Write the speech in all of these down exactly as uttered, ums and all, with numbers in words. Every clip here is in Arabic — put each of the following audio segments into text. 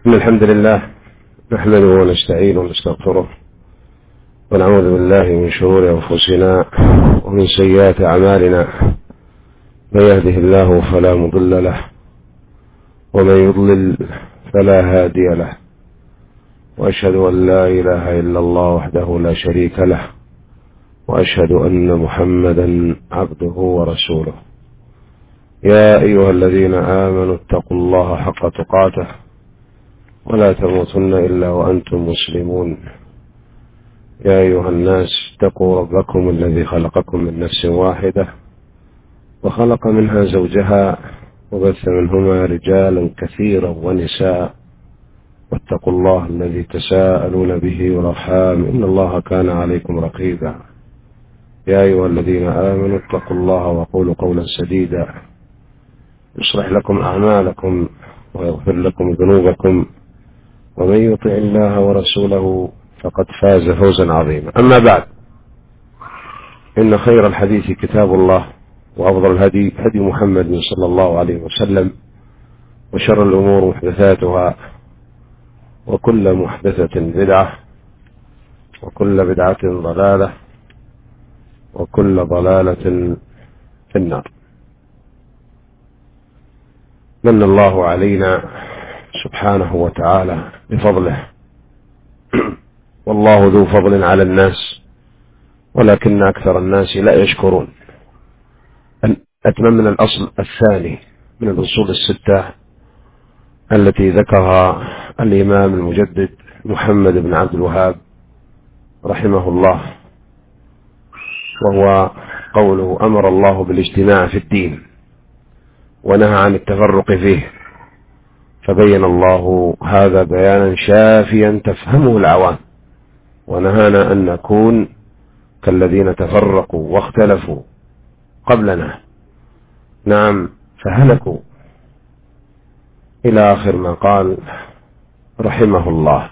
إن الحمد لله نحمده ونستعينه ونستغفره ونعوذ بالله من شرور أنفسنا ومن سيئات أعمالنا. من يهده الله فلا مضل له ومن يضلل فلا هادي له، وأشهد أن لا إله إلا الله وحده لا شريك له، وأشهد أن محمدا عبده ورسوله. يا أيها الذين آمنوا اتقوا الله حق تقاته ولا تموتن إلا وأنتم مسلمون. يا أيها الناس اتقوا ربكم الذي خلقكم من نفس واحدة وخلق منها زوجها وبث منهما رجالا كثيرا ونساء، واتقوا الله الذي تساءلون به والأرحام إن الله كان عليكم رقيبا. يا أيها الذين آمنوا اتقوا الله وقولوا قولا سديدا يصلح لكم أعمالكم ويغفر لكم ذنوبكم، ومن يطع الله ورسوله فقد فاز فوزا عظيما. أما بعد، إن خير الحديث كتاب الله، وأفضل الهدي هدي محمد صلى الله عليه وسلم، وشر الأمور محدثاتها، وكل محدثة بدعة، وكل بدعة ضلالة، وكل ضلالة في النار. من الله علينا سبحانه وتعالى بفضله، والله ذو فضل على الناس ولكن أكثر الناس لا يشكرون. أتممنا الأصل الثاني من الأصول الستة التي ذكرها الإمام المجدد محمد بن عبد الوهاب رحمه الله، وهو قوله: أمر الله بالاجتماع في الدين ونهى عن التفرق فيه، فبين الله هذا بيانا شافيا تفهمه العوام، ونهانا أن نكون كالذين تفرقوا واختلفوا قبلنا، نعم فهلكوا، إلى آخر ما قال رحمه الله.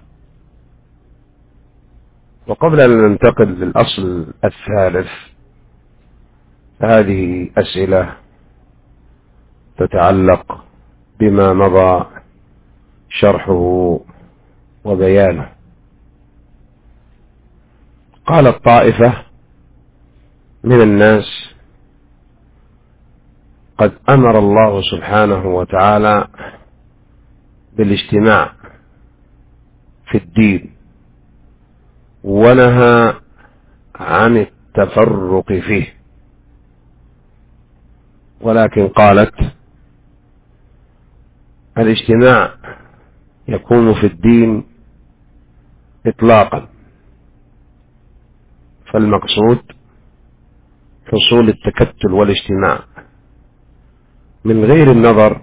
وقبل أن ننتقل للأصل الثالث، هذه أسئلة تتعلق بما مضى شرحه وبيانه. قال الطائفة من الناس: قد أمر الله سبحانه وتعالى بالاجتماع في الدين ونهى عن التفرق فيه، ولكن قالت: الاجتماع يكون في الدين إطلاقا، فالمقصود حصول التكتل والاجتماع من غير النظر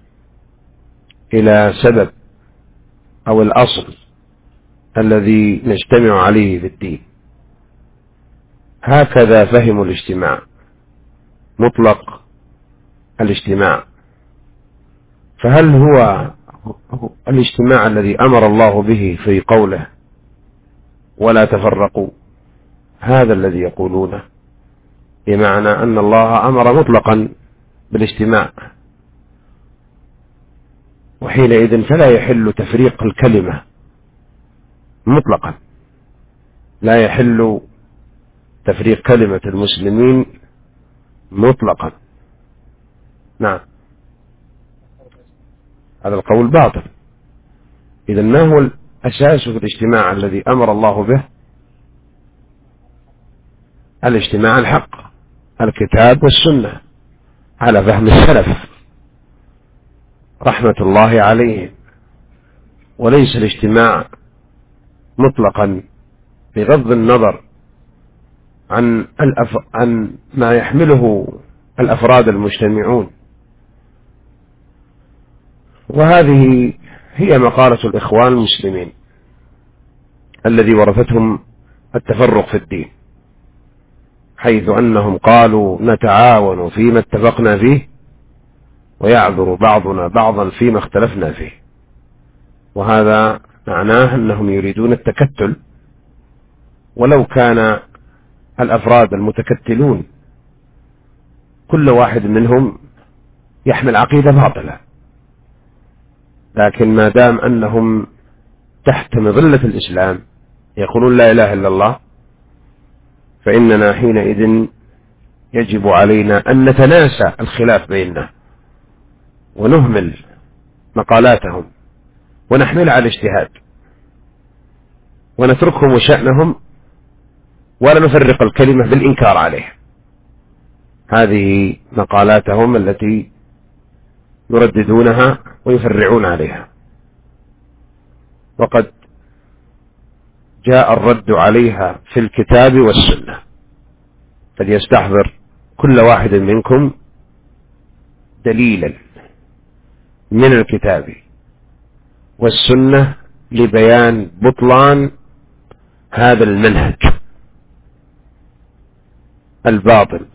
إلى سبب أو الأصل الذي نجتمع عليه في الدين. هكذا فهموا الاجتماع، مطلق الاجتماع. فهل هو الاجتماع الذي أمر الله به في قوله ولا تفرقوا؟ هذا الذي يقولونه، بمعنى أن الله أمر مطلقا بالاجتماع، وحينئذ فلا يحل تفريق الكلمة مطلقا، لا يحل تفريق كلمة المسلمين مطلقا. نعم، هذا القول باطل. إذن ما هو الأساس في الاجتماع الذي أمر الله به؟ الاجتماع الحق، الكتاب والسنة، على فهم السلف رحمة الله عليهم، وليس الاجتماع مطلقا بغض النظر عن, الأف... عن ما يحمله الأفراد المجتمعون. وهذه هي مقالة الإخوان المسلمين الذي ورثتهم التفرق في الدين، حيث أنهم قالوا: نتعاون فيما اتفقنا فيه ويعذر بعضنا بعضا فيما اختلفنا فيه. وهذا معناه أنهم يريدون التكتل، ولو كان الأفراد المتكتلون كل واحد منهم يحمل عقيدة باطلة، لكن ما دام أنهم تحت مظلة الإسلام يقولون لا إله إلا الله، فإننا حينئذ يجب علينا أن نتناسى الخلاف بيننا ونهمل مقالاتهم ونحمل على الاجتهاد ونتركهم وشأنهم، ولا نفرق الكلمة بالإنكار عليه. هذه مقالاتهم التي يرددونها ويفرعون عليها، وقد جاء الرد عليها في الكتاب والسنة، فليستحضر كل واحد منكم دليلا من الكتاب والسنة لبيان بطلان هذا المنهج الباطل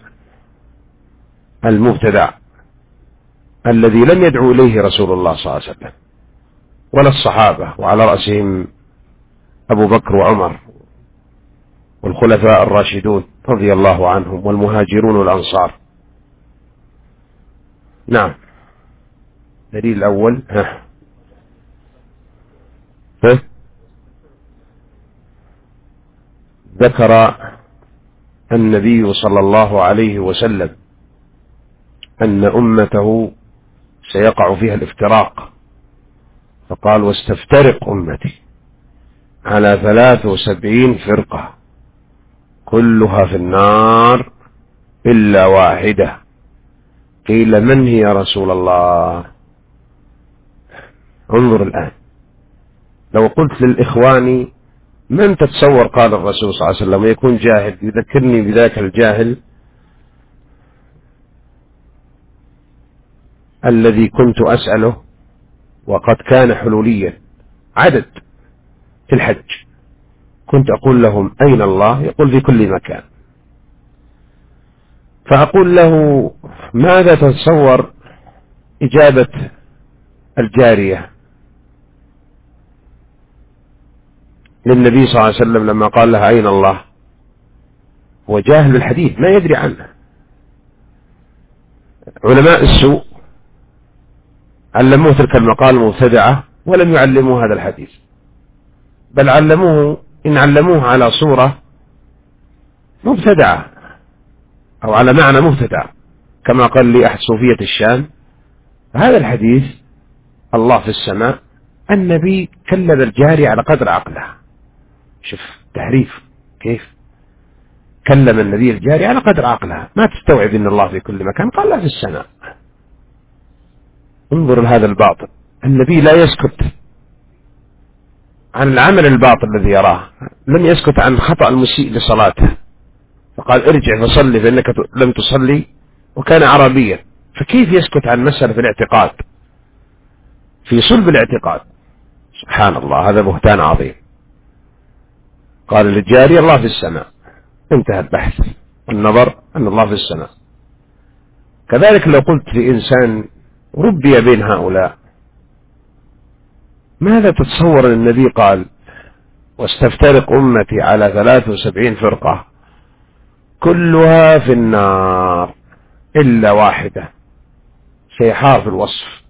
المبتدع الذي لم يدعو إليه رسول الله صلى الله عليه وسلم ولا الصحابة، وعلى رأسهم أبو بكر وعمر والخلفاء الراشدون رضي الله عنهم والمهاجرون والأنصار. نعم. دليل الأول ها ها ذكر النبي صلى الله عليه وسلم أن أمته سيقع فيها الافتراق، فقال: واستفترق أمتي على ثلاث وسبعين فرقة كلها في النار إلا واحدة. قيل: من هي يا رسول الله؟ انظر الآن، لو قلت للإخوان من تتصور قال الرسول صلى الله عليه وسلم ويكون جاهل، يذكرني بذاك الجاهل الذي كنت أسأله وقد كان حلوليا عدد في الحج، كنت أقول لهم: أين الله؟ يقول: في كل مكان. فأقول له: ماذا تتصور إجابة الجارية للنبي صلى الله عليه وسلم لما قال لها: أين الله؟ هو جاهل بالحديث ما يدري عنه. علماء السوء علموه تلك المقال المبتدعة ولم يعلموه هذا الحديث، بل علموه إن علموه على صورة مبتدعة أو على معنى مبتدع، كما قال لي أحد صوفية الشام: هذا الحديث الله في السماء، النبي كلم الجاري على قدر عقله. شوف تحريف كيف، كلم النبي الجاري على قدر عقلها، ما تستوعب أن الله في كل مكان، قال: لا، في السماء. انظر لهذا الباطل. النبي لا يسكت عن العمل الباطل الذي يراه، لم يسكت عن خطأ المسيء لصلاته، فقال: ارجع فصلي فإنك لم تصلي، وكان عربيا، فكيف يسكت عن مسألة في الاعتقاد في صلب الاعتقاد؟ سبحان الله، هذا بهتان عظيم. قال للجاري: الله في السماء، انتهى البحث والنظر أن الله في السماء. كذلك لو قلت لإنسان ربي بين هؤلاء: ماذا تتصور أن النبي قال: واستفترق أمتي على ثلاث وسبعين فرقة كلها في النار إلا واحدة، سيحار في الوصف.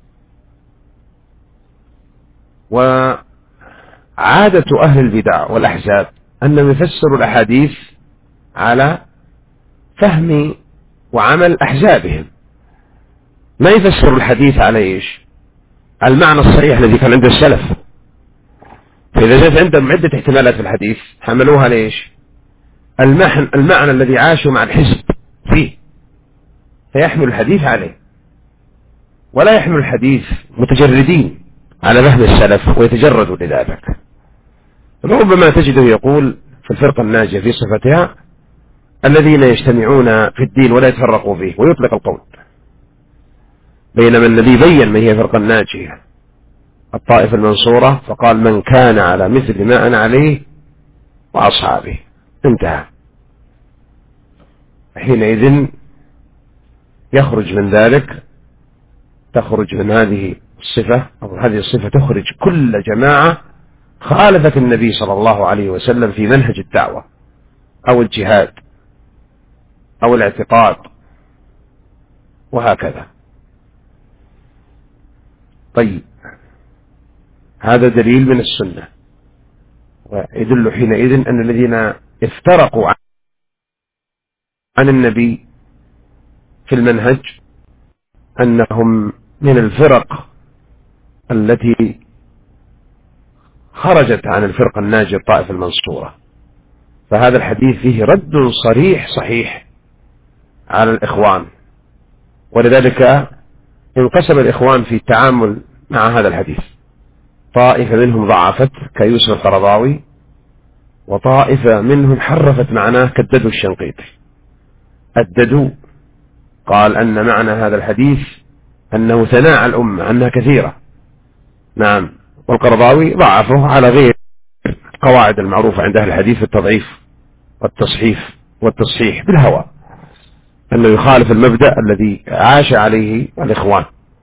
وعادة أهل البدع والأحزاب أنهم يفسروا الأحاديث على فهم وعمل أحزابهم، ما يفسروا الحديث على إيش؟ المعنى الصحيح الذي كان عند السلف. فإذا جاءت عندهم عدة احتمالات في الحديث حملوها ليش؟ المعنى الذي عاشوا مع الحزب فيه، فيحمل الحديث عليه، ولا يحمل الحديث متجردين على فهم السلف ويتجردوا لذلك. ربما تجده يقول في الفرقة الناجية في صفتها: الذين يجتمعون في الدين ولا يتفرقوا فيه، ويطلق القول، بينما النبي بين ما هي فرقة الناجية الطائفة المنصورة، فقال: من كان على مثل ما أنا عليه وأصحابه، انتهى. حينئذ يخرج من ذلك، تخرج من هذه الصفة أو هذه الصفة تخرج كل جماعة خالفت النبي صلى الله عليه وسلم في منهج الدعوة أو الجهاد أو الاعتقاد وهكذا. طيب، هذا دليل من السنة، ويدل حينئذ أن الذين افترقوا عن النبي في المنهج أنهم من الفرق التي خرجت عن الفرقة الناجية الطائفة المنصورة. فهذا الحديث فيه رد صريح صحيح على الإخوان، ولذلك انقسم الإخوان في التعامل مع هذا الحديث. طائفة منهم ضعفت كيوسف القرضاوي، وطائفة منهم حرفت معناه كالددو الشنقيطي. الددو قال أن معنى هذا الحديث أنه ثناء على الأمة أنها كثيرة، نعم، والقرضاوي ضعفه على غير القواعد المعروفة عند أهل الحديث في التضعيف والتصحيف والتصحيح بالهوى، أنه يخالف المبدأ الذي عاش عليه الإخوان.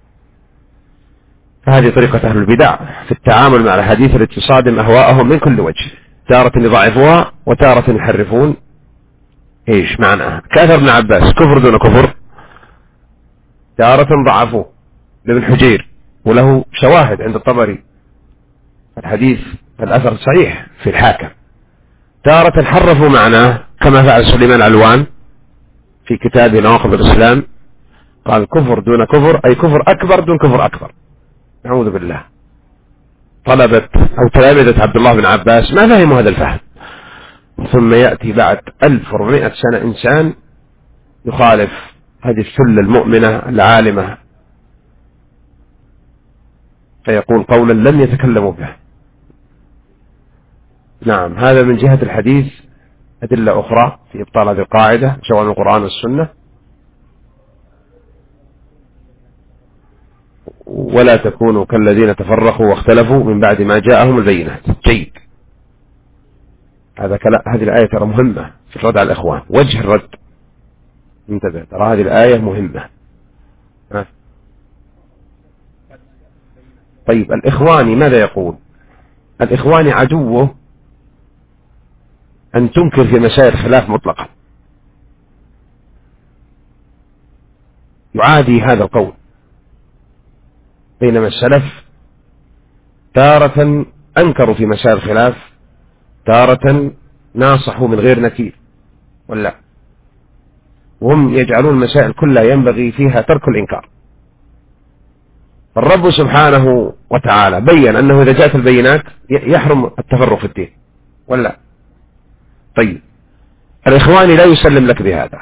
فهذه طريقة أهل البدع في التعامل مع الحديث التي تصادم أهواءهم من كل وجه، تارة يضعفوها وتارة يحرفون إيش معناها، كأثر ابن عباس كفر دون كفر، تارة ضعفوه لابن حجير وله شواهد عند الطبري، الحديث الأثر صحيح في الحاكم، تارة حرفوا معناه كما فعل سليمان علوان في كتابه نواقض الإسلام، قال كفر دون كفر أي كفر أكبر دون كفر أكبر، نعوذ بالله. طلبة أو تلامذة عبد الله بن عباس ما فهموا هذا الفهم، ثم يأتي بعد ألف وأربعمائة سنة إنسان يخالف هذه الثلة المؤمنة العالمة فيقول قولا لم يتكلموا به. نعم، هذا من جهة الحديث. أدلة أخرى في إبطال هذه القاعدة سواء من القرآن والسنة. ولا تكونوا كالذين تفرقوا واختلفوا من بعد ما جاءهم البينات. جيد، هذا كلام. هذه الآية ترى مهمة في الرد على الإخوان، وجه الرد، انتبه، ترى هذه الآية مهمة. ها. طيب الإخواني ماذا يقول؟ الإخواني عدوه أن تنكر في مسائل الخلاف مطلقا، يعادي هذا القول، بينما السلف تارة أنكروا في مسائل الخلاف، تارة ناصحوا من غير نكير، ولا وهم يجعلون المسائل كلها ينبغي فيها ترك الإنكار. الرب سبحانه وتعالى بيّن أنه إذا جاءت البينات يحرم التفرق في الدين، ولا؟ طيب الإخواني لا يسلم لك بهذا.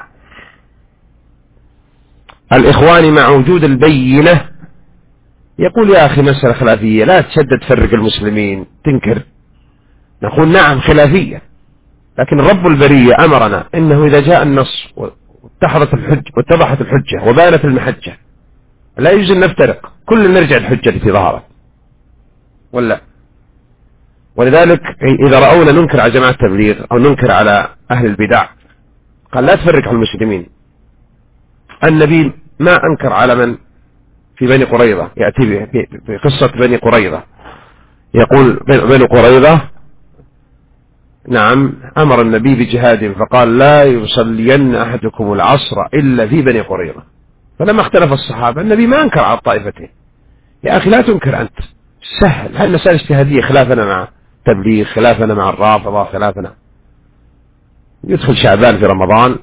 الإخواني مع وجود البينة يقول يا أخي مسألة خلافية لا تشدد تفرق المسلمين تنكر. نقول نعم خلافية، لكن رب البرية أمرنا إنه إذا جاء النص واتحضت الحجة واتضحت الحجة وبانت المحجة لا يجوز أن نفترق، كل نرجع الحجة التي ظهرت، ولا؟ ولذلك إذا رأونا ننكر على جماعة التبليغ أو ننكر على أهل البدع قال لا تفرق على المسلمين. النبي ما أنكر على من في بني قريظة، يأتي بقصة بني قريظة، يقول بني قريظة نعم أمر النبي بجهاد فقال لا يصلين أحدكم العصر إلا في بني قريظة. فلما اختلف الصحابة النبي ما أنكر على الطائفتين. يا أخي لا تنكر أنت، سهل، هل مسائل اجتهادية، خلافنا مع تبليغ، خلافنا مع الرافضة، خلافنا يدخل شعبان في رمضان،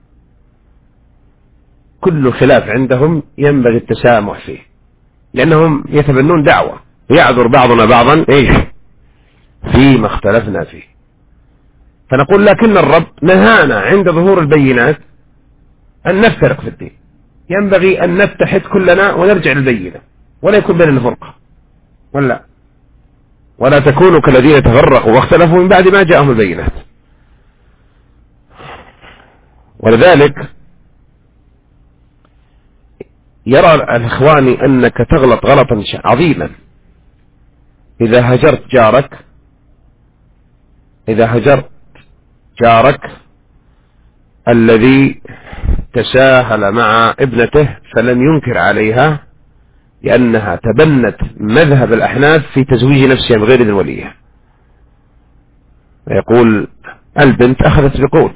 كل خلاف عندهم ينبغي التسامح فيه، لأنهم يتبنون دعوة ويعذر بعضنا بعضا إيش فيما اختلفنا فيه. فنقول لكن الرب نهانا عند ظهور البينات أن نفترق في الدين، ينبغي أن نتحد كلنا ونرجع للبينة ولا يكون بيننا فرقة، ولا ولا تكونوا كالذين تفرقوا واختلفوا من بعد ما جاءهم البينات. ولذلك يرى الإخواني أنك تغلط غلطا عظيما إذا هجرت جارك إذا هجرت جارك الذي تساهل مع ابنته فلم ينكر عليها لأنها تبنت مذهب الأحناف في تزويج نفسها بغير إذن وليها. يقول البنت أخذت بقول،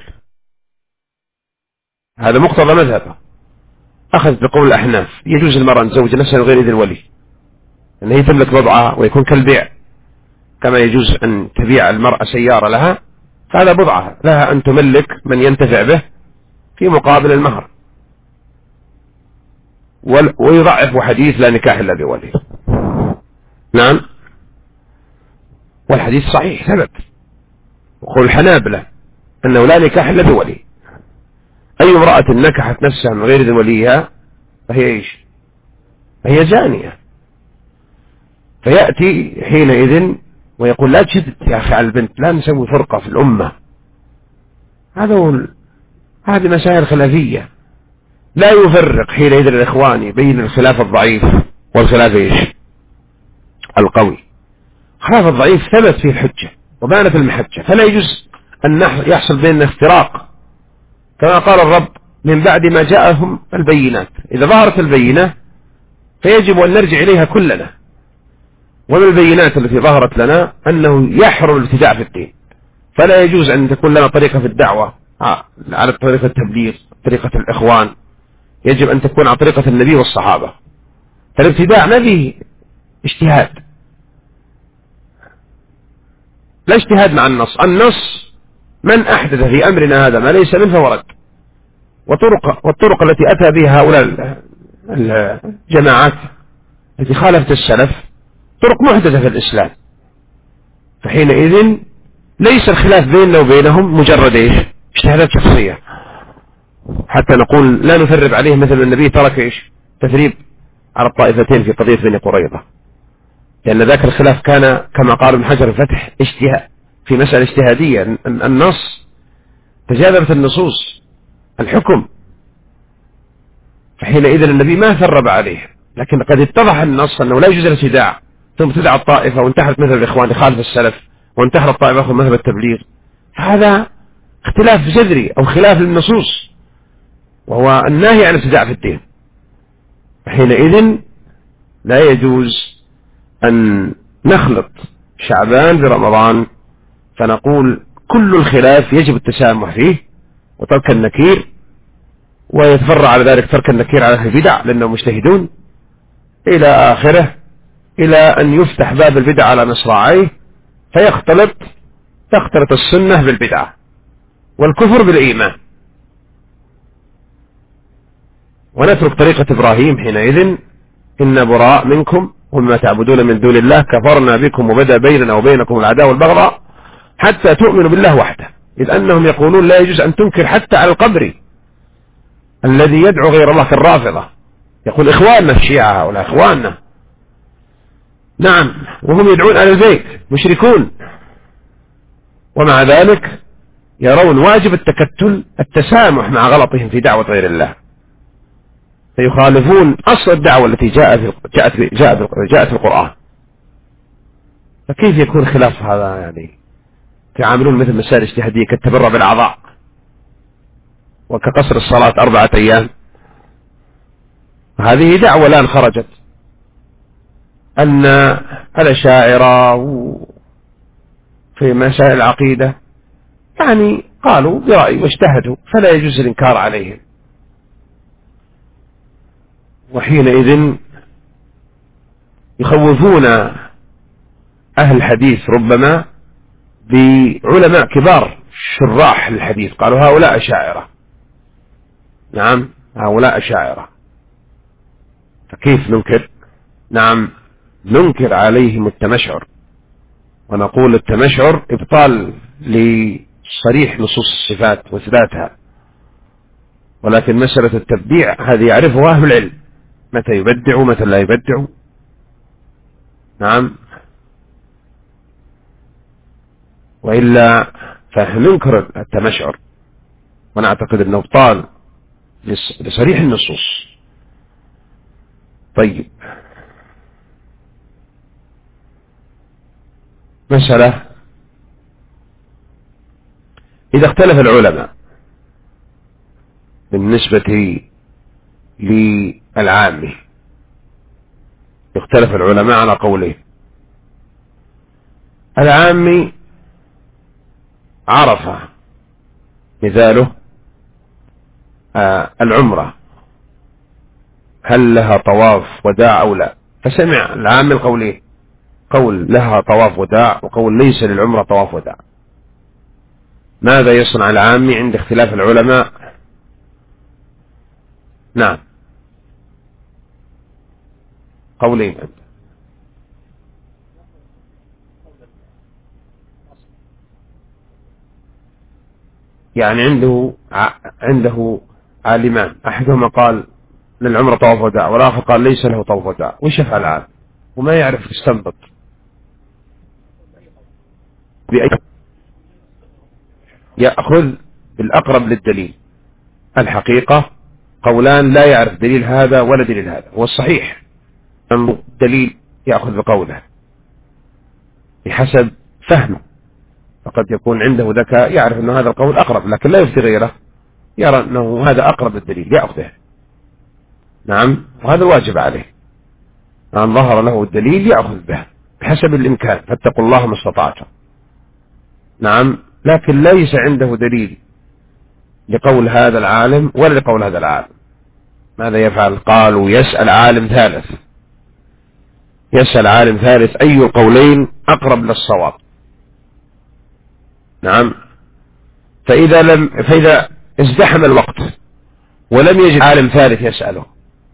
هذا مقتضى مذهبه، أخذت بقول الأحناف يجوز المرأة أن تزوج نفسها بغير إذن ولي، أن هي تملك بضعة ويكون كالبيع، كما يجوز أن تبيع المرأة سيارة لها، فهذا بضعة لها أن تملك من ينتفع به في مقابل المهر. ويضعف حديث لا نكاح إلا بولي. نعم، والحديث صحيح ثبت، وقول الحنابلة أنه لا نكاح إلا بولي. أي امرأة نكحت نفسها من غير إذن وليها فهي إيش؟ فهي زانية. فيأتي حينئذ ويقول لا تشد يا أخي على البنت، لا نسوي فرقة في الأمة. هذا هو هذه مسائل خلافية، لا يفرق حينئذ الإخوان بين الخلاف الضعيف والخلاف إيش؟ القوي. خلاف الضعيف ثبت فيه الحجة وبانت المحجة، فلا يجوز أن يحصل بيننا افتراق، كما قال الرب من بعد ما جاءهم البينات. إذا ظهرت البينة فيجب أن نرجع إليها كلنا. ومن البينات التي ظهرت لنا أنه يحرم الابتداع في الدين، فلا يجوز أن تكون لنا طريقة في الدعوة على طريقة التبليغ، طريقة الإخوان، يجب أن تكون على طريقة النبي والصحابة. فالابتداع ما فيه اجتهاد، لا اجتهاد مع النص. النص من أحدث في أمرنا هذا ما ليس منه ورد. وطرق والطرق التي أتى بها هؤلاء الجماعات التي خالفت السلف طرق محدثة في الإسلام. فحينئذ ليس الخلاف بيننا وبينهم مجرد إيش؟ اجتهادات شخصية، حتى نقول لا نثرب عليه مثل النبي ترك إيش؟ تثريب على الطائفتين في قضية بني قريظة، لأن ذاك الخلاف كان كما قال ابن حجر الفتح اجتهاد في مسألة اجتهادية. النص تجاذبت النصوص الحكم، فحينئذ النبي ما ثرب عليه. لكن قد اتضح النص أنه لا يجوز الابتداع، ثم ابتدع الطائفة وانتحرت مثل الإخوان لخالف السلف، وانتحر الطائفة أخذ مذهب التبليغ. هذا اختلاف جذري أو خلاف للنصوص، وهو الناهي عن الابتداع في الدين. حينئذ لا يجوز أن نخلط شعبان برمضان فنقول كل الخلاف يجب التسامح فيه وترك النكير، ويتفرع على ذلك ترك النكير على البدع لأنهم مجتهدون إلى آخره، إلى أن يفتح باب البدع على مصراعيه فيختلط تختلط السنة بالبدعة والكفر بالإيمان. ونترك طريقة إبراهيم حينئذ إن براء منكم ومما تعبدون من دون الله كفرنا بكم وبدأ بيننا وبينكم العداوة والبغضاء حتى تؤمنوا بالله وحده، إذ أنهم يقولون لا يجوز أن تنكر حتى على القبر الذي يدعو غير الله كالرافضة. يقول إخواننا الشيعة هؤلاء إخواننا، نعم، وهم يدعون على البيت مشركون، ومع ذلك يرون واجب التكتل التسامح مع غلطهم في دعوة غير الله، فيخالفون أصل الدعوة التي جاءت جاءت جاءت جاءت في القرآن. فكيف يكون خلاف هذا؟ يعني يعاملون مثل مسائل اجتهادية كالتبرع بالأعضاء وكقصر الصلاة أربعة أيام. هذه دعوة الآن خرجت أن الأشاعرة في مسائل العقيدة يعني قالوا برأي واجتهدوا، فلا يجوز الإنكار عليهم. وحينئذ يخوفون أهل الحديث ربما بعلماء كبار شراح الحديث، قالوا هؤلاء أشاعرة. نعم، هؤلاء أشاعرة، فكيف ننكر؟ نعم، ننكر عليهم التمشعر ونقول التمشعر إبطال لصريح نصوص الصفات وإثباتها، ولكن مسألة التبديع هذه يعرفها أهل العلم، متى يبدع ومتى لا يبدع. نعم، وإلا فننكر التمشعر ونعتقد أنه ابطال لصريح النصوص. طيب، مسألة إذا اختلف العلماء بالنسبة للعامي، اختلف العلماء على قولين. العامي عرف مثاله آه العمرة هل لها طواف وداع أو لا، فسمع العامل قولين، قول لها طواف وداع وقول ليس للعمرة طواف وداع. ماذا يصنع العامي عند اختلاف العلماء؟ نعم، قولين. يعني عنده عنده عالمان، أحدهما قال للعمرة طواف وداع والآخر قال ليس له طواف وداع، وش يفعل العالم وما يعرف يستنبط بأي؟ يأخذ بالأقرب للدليل. الحقيقة قولان لا يعرف دليل هذا ولا دليل هذا، والصحيح أن الدليل يأخذ بقوله بحسب فهمه، فقد يكون عنده ذكاء يعرف أن هذا القول أقرب، لكن لا يفتي غيره، يرى أنه هذا أقرب للدليل يأخذه. نعم، وهذا الواجب عليه، أن ظهر له الدليل يأخذ به بحسب الإمكان، فاتقوا الله ما استطعتم. نعم، لكن ليس عنده دليل لقول هذا العالم ولا لقول هذا العالم، ماذا يفعل؟ قالوا يسأل عالم ثالث، يسأل عالم ثالث أي القولين أقرب للصواب. نعم، فإذا لم فإذا ازدحم الوقت ولم يجد عالم ثالث يسأله،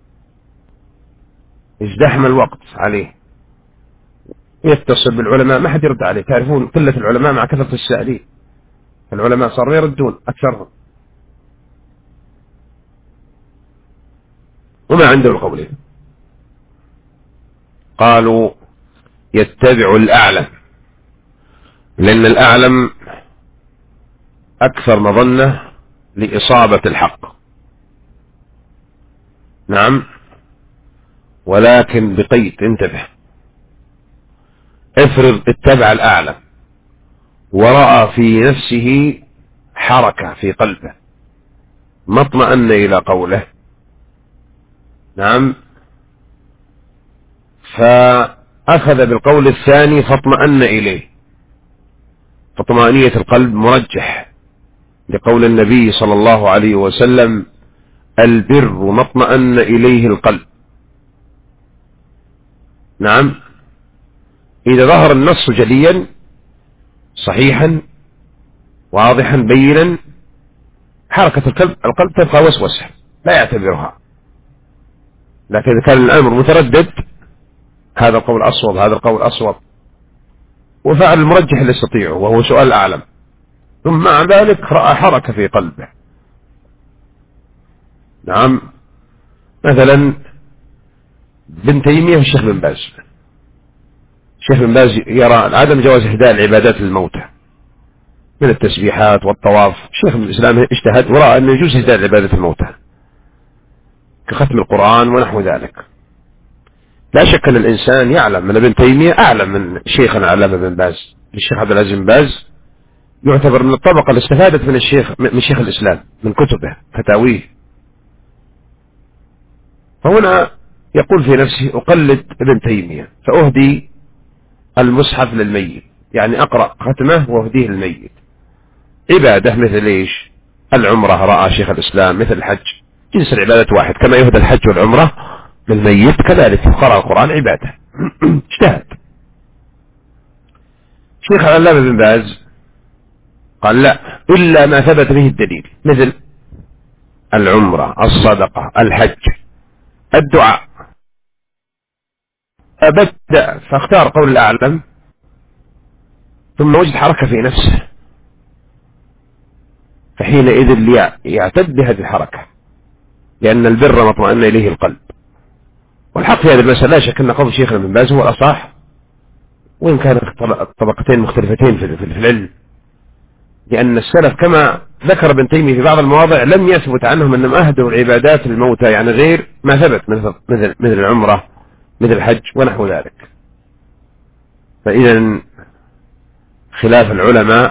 ازدحم الوقت عليه، يتصل بالعلماء ما حد يرد عليه. تعرفون قلة العلماء مع كثرة السائلين، العلماء صاروا يردون أكثرهم وما عنده القولين. قالوا يتبع الأعلم، لأن الأعلم أكثر مظنة لإصابة الحق. نعم، ولكن بقيد، انتبه، افرض اتبع الأعلم ورأى في نفسه حركة في قلبه ما اطمأن إلى قوله. نعم، فأخذ بالقول الثاني فاطمأن إليه، فطمأنية القلب مرجح لقول النبي صلى الله عليه وسلم البر ما اطمأن إليه القلب. نعم، إذا ظهر النص جليا صحيحا واضحا بينا، حركة القلب القلب تبقى وسوسة لا يعتبرها، لكن إذا كان الأمر متردد، هذا القول أصوب هذا القول أصوب، وفعل المرجح اللي يستطيعه وهو سؤال الأعلم، ثم مع ذلك رأى حركة في قلبه. نعم، مثلا ابن تيمية والشيخ بن باز، الشيخ بن باز يرى عدم جواز إهداء العبادات للموتى من التسبيحات والطواف، شيخ الإسلام اجتهد ورأى أنه يجوز إهداء العبادة الموتى كختم القرآن ونحو ذلك. لا شك أن الإنسان يعلم من ابن تيمية أعلم من شيخنا علامة بن باز. الشيخ عبد العزيز بن باز يعتبر من الطبقة اللي استفادت من الشيخ من شيخ الإسلام من كتبه فتاويه، فهنا يقول في نفسه أقلد ابن تيمية فأهدي المصحف للميت، يعني أقرأ ختمه وأهديه للميت، عبادة مثل إيش؟ العمرة رأى شيخ الإسلام، مثل الحج، جنس العبادة واحد، كما يهدى الحج والعمرة للميت كذلك قرأ القرآن عبادة. اجتهد. شيخ العلامة بن باز قال لا إلا ما ثبت به الدليل، مثل العمرة، الصدقة، الحج، الدعاء. فبدأ فاختار قول الأعلم، ثم وجد حركة في نفسه، فحينئذ يعتد بهذه الحركة، لأن البر ما اطمأن إليه القلب. والحق في هذه المسألة لا شك أن قول شيخنا بن باز هو الأصح، وإن كانت الطبقتين مختلفتين في العلم، لأن السلف كما ذكر ابن تيمية في بعض المواضع لم يثبت عنهم أنهم أهدوا العبادات للموتى، يعني غير ما ثبت مثل, مثل, مثل العمرة، مثل الحج ونحو ذلك. فإذا خلاف العلماء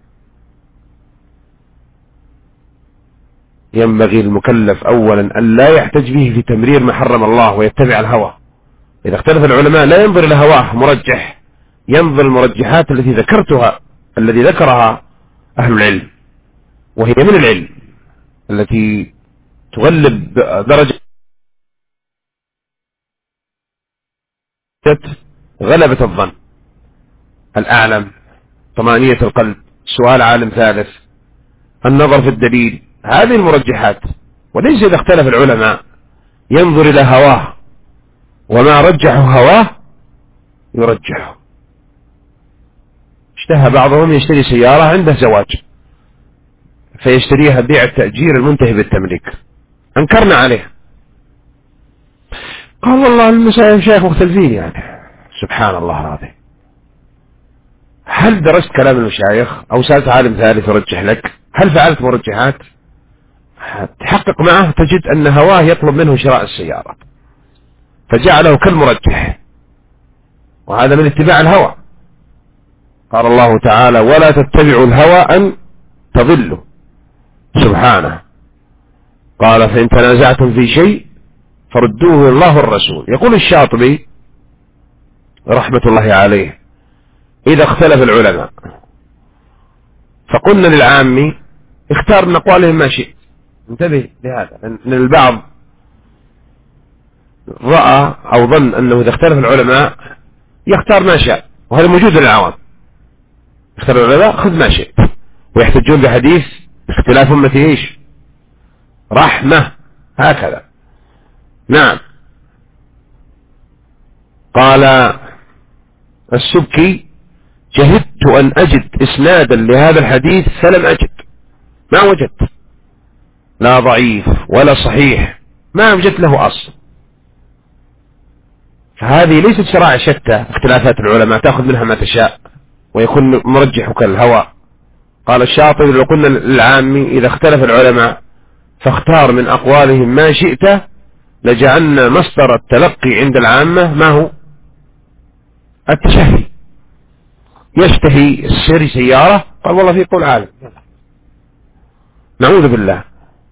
ينبغي المكلف أولا أن لا يحتج به في تمرير ما حرم الله ويتبع الهوى. إذا اختلف العلماء لا ينظر إلى هواه مرجح، ينظر المرجحات التي ذكرتها الذي ذكرها أهل العلم، وهي من العلم التي تغلب درجة غلبة الظن، الأعلم، طمأنينة القلب، سؤال عالم ثالث، النظر في الدليل، هذه المرجحات. وليس إذا اختلف العلماء ينظر إلى هواه، وما رجحه هواه يرجحه. اشتهى بعضهم يشتري سيارة عنده زواج فيشتريها بيع التأجير المنتهي بالتمليك، أنكرنا عليه، قال والله المشايخ مختلفين يعني. سبحان الله العظيم. هل درست كلام المشايخ أو سألت عالم ثالث يرجح لك؟ هل فعلت مرجحات؟ تحقق معه تجد أن هواه يطلب منه شراء السيارة فجعله كالمرجح، وهذا من اتباع الهوى. قال الله تعالى ولا تتبعوا الهوى أن تضلوا، سبحانه. قال فإن تنازعتم في شيء فردوه الله الرسول. يقول الشاطبي رحمة الله عليه إذا اختلف العلماء فقلنا للعامي اختار من أقوالهم ما شئت. انتبه لهذا، لأن البعض رأى أو ظن أنه إذا اختلف العلماء يختار ما شاء، وهذا موجود للعوام. اختار العلماء خذ ما شئت، ويحتجون بحديث اختلاف أمتي ايش؟ رحمة، هكذا. نعم. قال السبكي جهدت أن أجد إسنادا لهذا الحديث فلم أجد، ما وجدت، لا ضعيف ولا صحيح، ما وجدت له أصل. فهذه ليست شرائع شتى اختلافات العلماء تأخذ منها ما تشاء ويكون مرجحك الهوى. قال الشاطبي لو قلنا للعامي إذا اختلف العلماء فاختار من أقوالهم ما شئت لجعلنا مصدر التلقي عند العامة ما هو؟ التشهي. يشتهي الشري سيارة، قال والله في قول عالم، نعوذ بالله.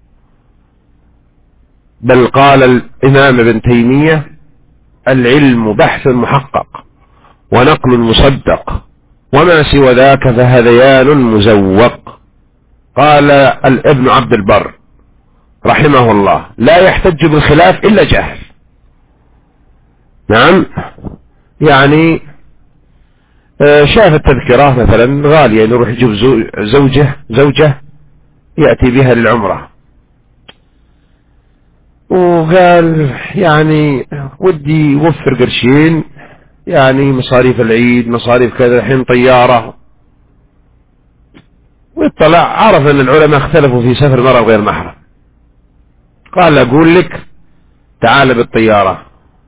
بل قال الإمام ابن تيمية العلم بحث محقق ونقل مصدق، وما سوى ذاك فهذيان مزوق. قال الابن عبد البر رحمه الله لا يحتج بالخلاف إلا جاهل. نعم، يعني شاف التذكرة مثلا غالية نروح يجيب زوجة زوجة يأتي بها للعمرة، وقال يعني ودي يوفر قرشين، يعني مصاريف العيد مصاريف كذا، الحين طيارة. واطلع عرف أن العلماء اختلفوا في سفر مرأة غير محرم، قال أقول لك تعال بالطيارة.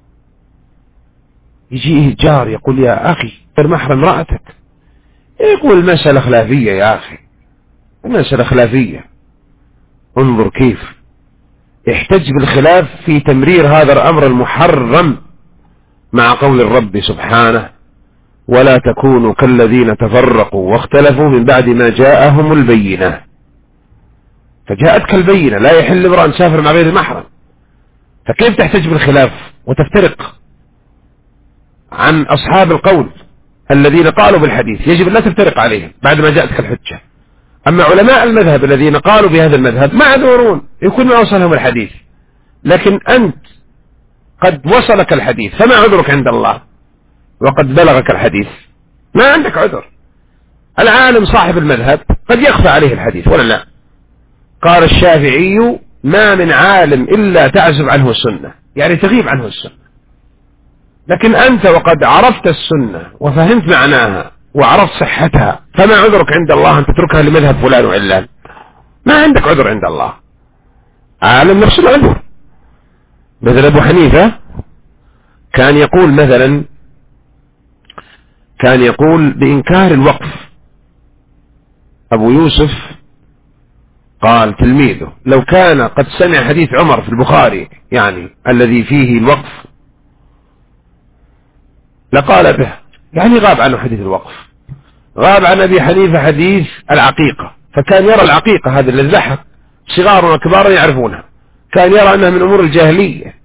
يجيه جار يقول يا أخي غير محرم رأتك، يقول المسألة خلافية يا أخي، المسألة خلافية. انظر كيف يحتج بالخلاف في تمرير هذا الأمر المحرم مع قول الرب سبحانه ولا تكونوا كالذين تفرقوا واختلفوا من بعد ما جاءهم البينة. فجاءتك البينة، لا يحل امرأ سافر مع غير المحرم، فكيف تحتج بالخلاف وتفترق عن أصحاب القول الذين قالوا بالحديث؟ يجب لا تفترق عليهم بعد ما جاءتك الحجة. أما علماء المذهب الذين قالوا بهذا المذهب معذورون، يكون ما وصلهم الحديث، لكن أنت قد وصلك الحديث فما عذرك عند الله؟ وقد بلغك الحديث ما عندك عذر. العالم صاحب المذهب قد يخفى عليه الحديث ولا لا؟ قال الشافعي ما من عالم إلا تعزب عنه السنة، يعني تغيب عنه السنة. لكن أنت وقد عرفت السنة وفهمت معناها وعرفت صحتها، فما عذرك عند الله أن تتركها لمذهب فلان وعلان؟ ما عندك عذر عند الله. عالم نفس العذر. مثل أبو حنيفة كان يقول مثلا كان يقول بإنكار الوقف. أبو يوسف قال تلميذه لو كان قد سمع حديث عمر في البخاري يعني الذي فيه الوقف لقال به، يعني غاب عنه حديث الوقف. غاب عن أبي حنيفة حديث العقيقة، فكان يرى العقيقة هذا اللي ذبحها صغار وكبار يعرفونها، كان يرى أنها من أمور الجاهلية.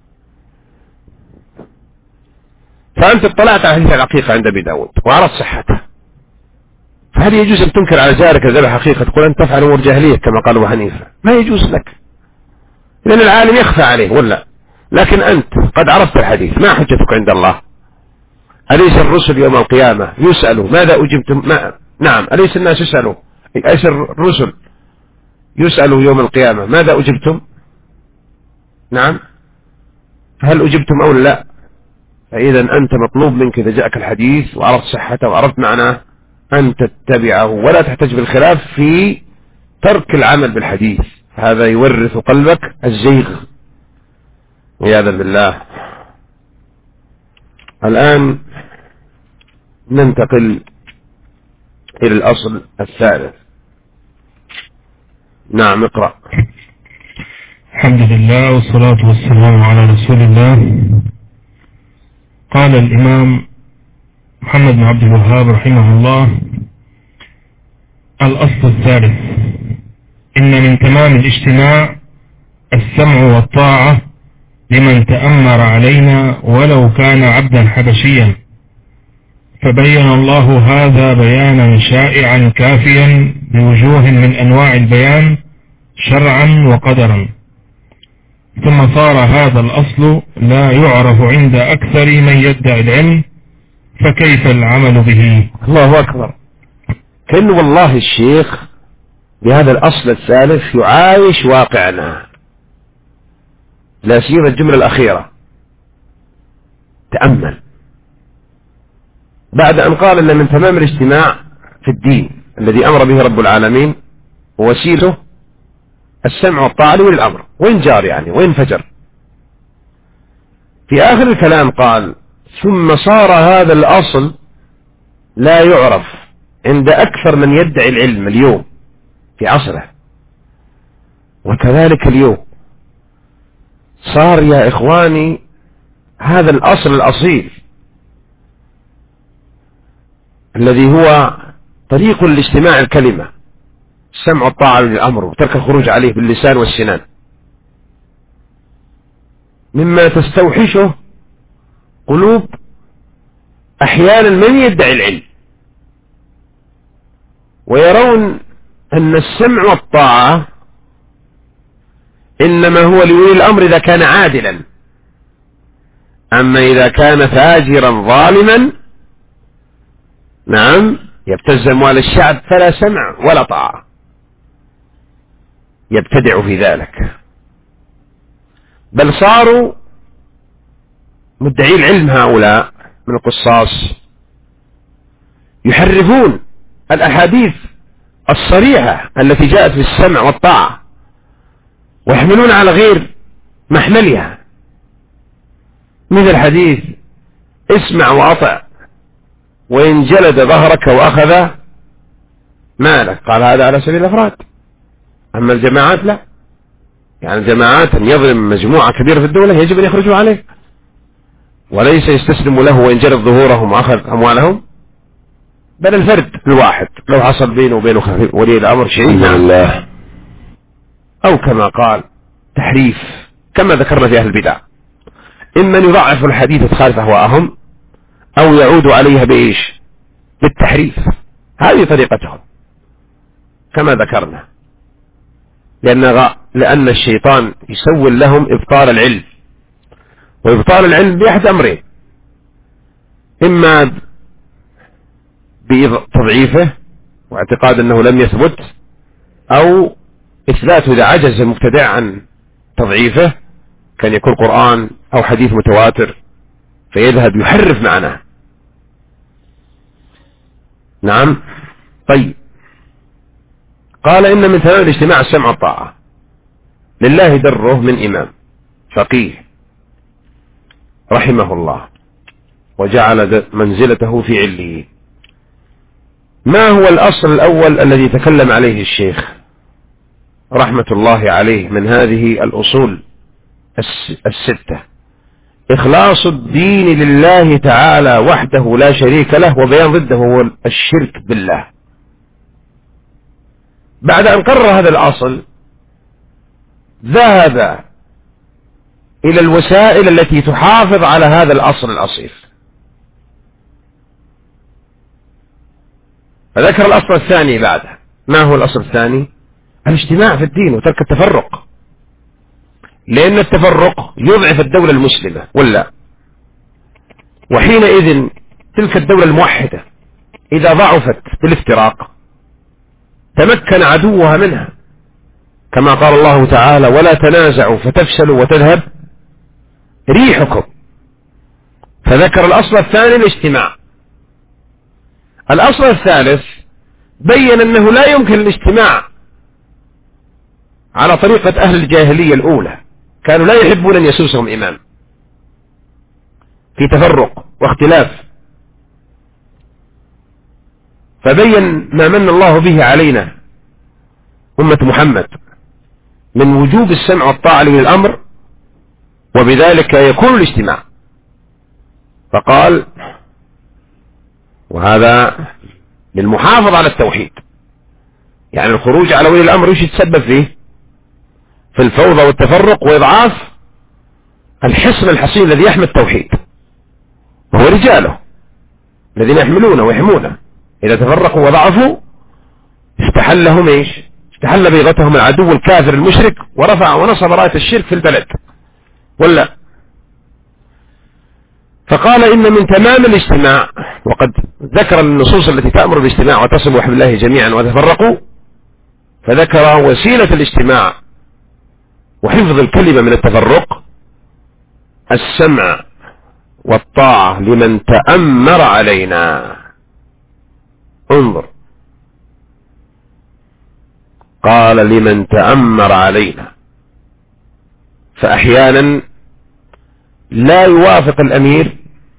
فأنت اطلعت على حديث العقيقة عند أبي داود وعرفت صحتها، فهل يجوز أن تنكر على جارك ذبح حقيقة تقول أنت تفعل أمور جاهلية كما قال أبو حنيفة؟ ما يجوز لك، لأن العالم يخفى عليه ولا. لكن أنت قد عرفت الحديث، ما حجتك عند الله؟ أليس الرسل يوم القيامة يسألوا ماذا أجبتم؟ ما نعم، أليس الناس يسألوا، أليس الرسل يسألوا يوم القيامة ماذا أجبتم؟ نعم، هل أجبتم أو لا؟ فإذا أنت مطلوب منك إذا جاءك الحديث وعرفت صحته وعرفت معناه أن تتبعه ولا تحتج بالخلاف في ترك العمل بالحديث، هذا يورث قلبك الزيغ عياذا بالله. الآن ننتقل إلى الأصل الثالث. نعم، اقرأ. الحمد لله والصلاة والسلام على رسول الله. قال الإمام محمد بن عبد الوهاب رحمه الله: الأصل الثالث: إن من تمام الاجتماع السمع والطاعة لمن تأمر علينا ولو كان عبدا حبشيا، فبين الله هذا بيانا شائعا كافيا بوجوه من أنواع البيان شرعا وقدرا، ثم صار هذا الأصل لا يعرف عند أكثر من يدعي العلم، فكيف العمل به؟ الله أكبر. كأن والله الشيخ بهذا الأصل الثالث يعايش واقعنا، لا سيما الجملة الأخيرة. تأمل بعد أن قال أن من تمام الاجتماع في الدين الذي أمر به رب العالمين ووسيلته السمع والطاعة لولي الأمر، وين جار يعني وين فجر. في آخر الكلام قال: ثم صار هذا الأصل لا يعرف عند أكثر من يدعي العلم اليوم في عصره. وكذلك اليوم صار يا إخواني هذا الأصل الأصيل الذي هو طريق لاجتماع الكلمة، السمع والطاعة للأمر وترك الخروج عليه باللسان والسنان، مما تستوحشه قلوب أحيانا من يدعي العلم، ويرون أن السمع والطاعة إنما هو لولي الأمر إذا كان عادلا، أما إذا كان فاجرا ظالما نعم يبتز أموال الشعب فلا سمع ولا طاعة، يبتدع في ذلك. بل صاروا مدعي العلم هؤلاء من القصاص يحرفون الأحاديث الصريحة التي جاءت في السمع والطاعة ويحملون على غير محملها، مثل حديث اسمع وأطع وإن جلد ظهرك وأخذ مالك، قال هذا على سبيل الأفراد، أما الجماعات لا. يعني الجماعات أن يظلم مجموعة كبيرة في الدولة يجب أن يخرجوا عليه، وليس يستسلم له وإن جلد ظهورهم وأخذ أموالهم، بل الفرد الواحد لو حصل بينه وبينه ولي الأمر شيء الله، أو كما قال تحريف كما ذكرنا في أهل البدع، إما يضعف الحديث تخالف أهواءهم أو يعود عليها بإيش؟ بالتحريف. هذه طريقتهم كما ذكرنا، لأن, غ... لأن الشيطان يسول لهم إبطال العلم، وإبطال العلم بأحد أمرين: إما بتضعيفه واعتقاد أنه لم يثبت، أو إثباته إذا عجز المبتدع عن تضعيفه كان يكون قرآن أو حديث متواتر فيذهب يحرف معناه. نعم. طيب، قال إن من تمام الاجتماع السمع والطاعة لله دره من إمام فقيه رحمه الله وجعل منزلته في عليين. ما هو الأصل الأول الذي تكلم عليه الشيخ رحمة الله عليه من هذه الأصول الستة؟ إخلاص الدين لله تعالى وحده لا شريك له، وبيان ضده هو الشرك بالله. بعد أن قرر هذا الأصل ذهب إلى الوسائل التي تحافظ على هذا الأصل الأصيل، فذكر الأصل الثاني بعده. ما هو الأصل الثاني؟ الاجتماع في الدين وترك التفرق، لأن التفرق يضعف الدولة المسلمة ولا، وحينئذ تلك الدولة الموحدة إذا ضعفت بالافتراق تمكن عدوها منها، كما قال الله تعالى: ولا تنازعوا فتفشلوا وتذهب ريحكم. فذكر الأصل الثاني الاجتماع. الأصل الثالث بين أنه لا يمكن الاجتماع على طريقة أهل الجاهلية الأولى، كانوا لا يحبون أن يسوسهم إمام، في تفرق واختلاف. فبين ما من الله به علينا أمة محمد من وجوب السمع والطاعة للأمر، وبذلك يكون الاجتماع. فقال: وهذا للمحافظة على التوحيد، يعني الخروج على ولي الأمر وش يتسبب فيه؟ في الفوضى والتفرق وإضعاف الحصن الحصين الذي يحمي التوحيد، وهو رجاله الذين يحملونه ويحمونه. إذا تفرقوا وضعفوا استحلهم إيش؟ استحل بيغتهم العدو الكافر المشرك، ورفع ونصب راية الشرك في البلد، ولا؟ فقال: إن من تمام الاجتماع، وقد ذكر النصوص التي تأمر بالاجتماع: واتصلوا بحبل الله جميعا وتفرقوا، فذكر وسيلة الاجتماع وحفظ الكلمة من التفرق: السمع والطاعة لمن تأمر علينا. انظر، قال: لمن تأمر علينا. فأحيانا لا يوافق الأمير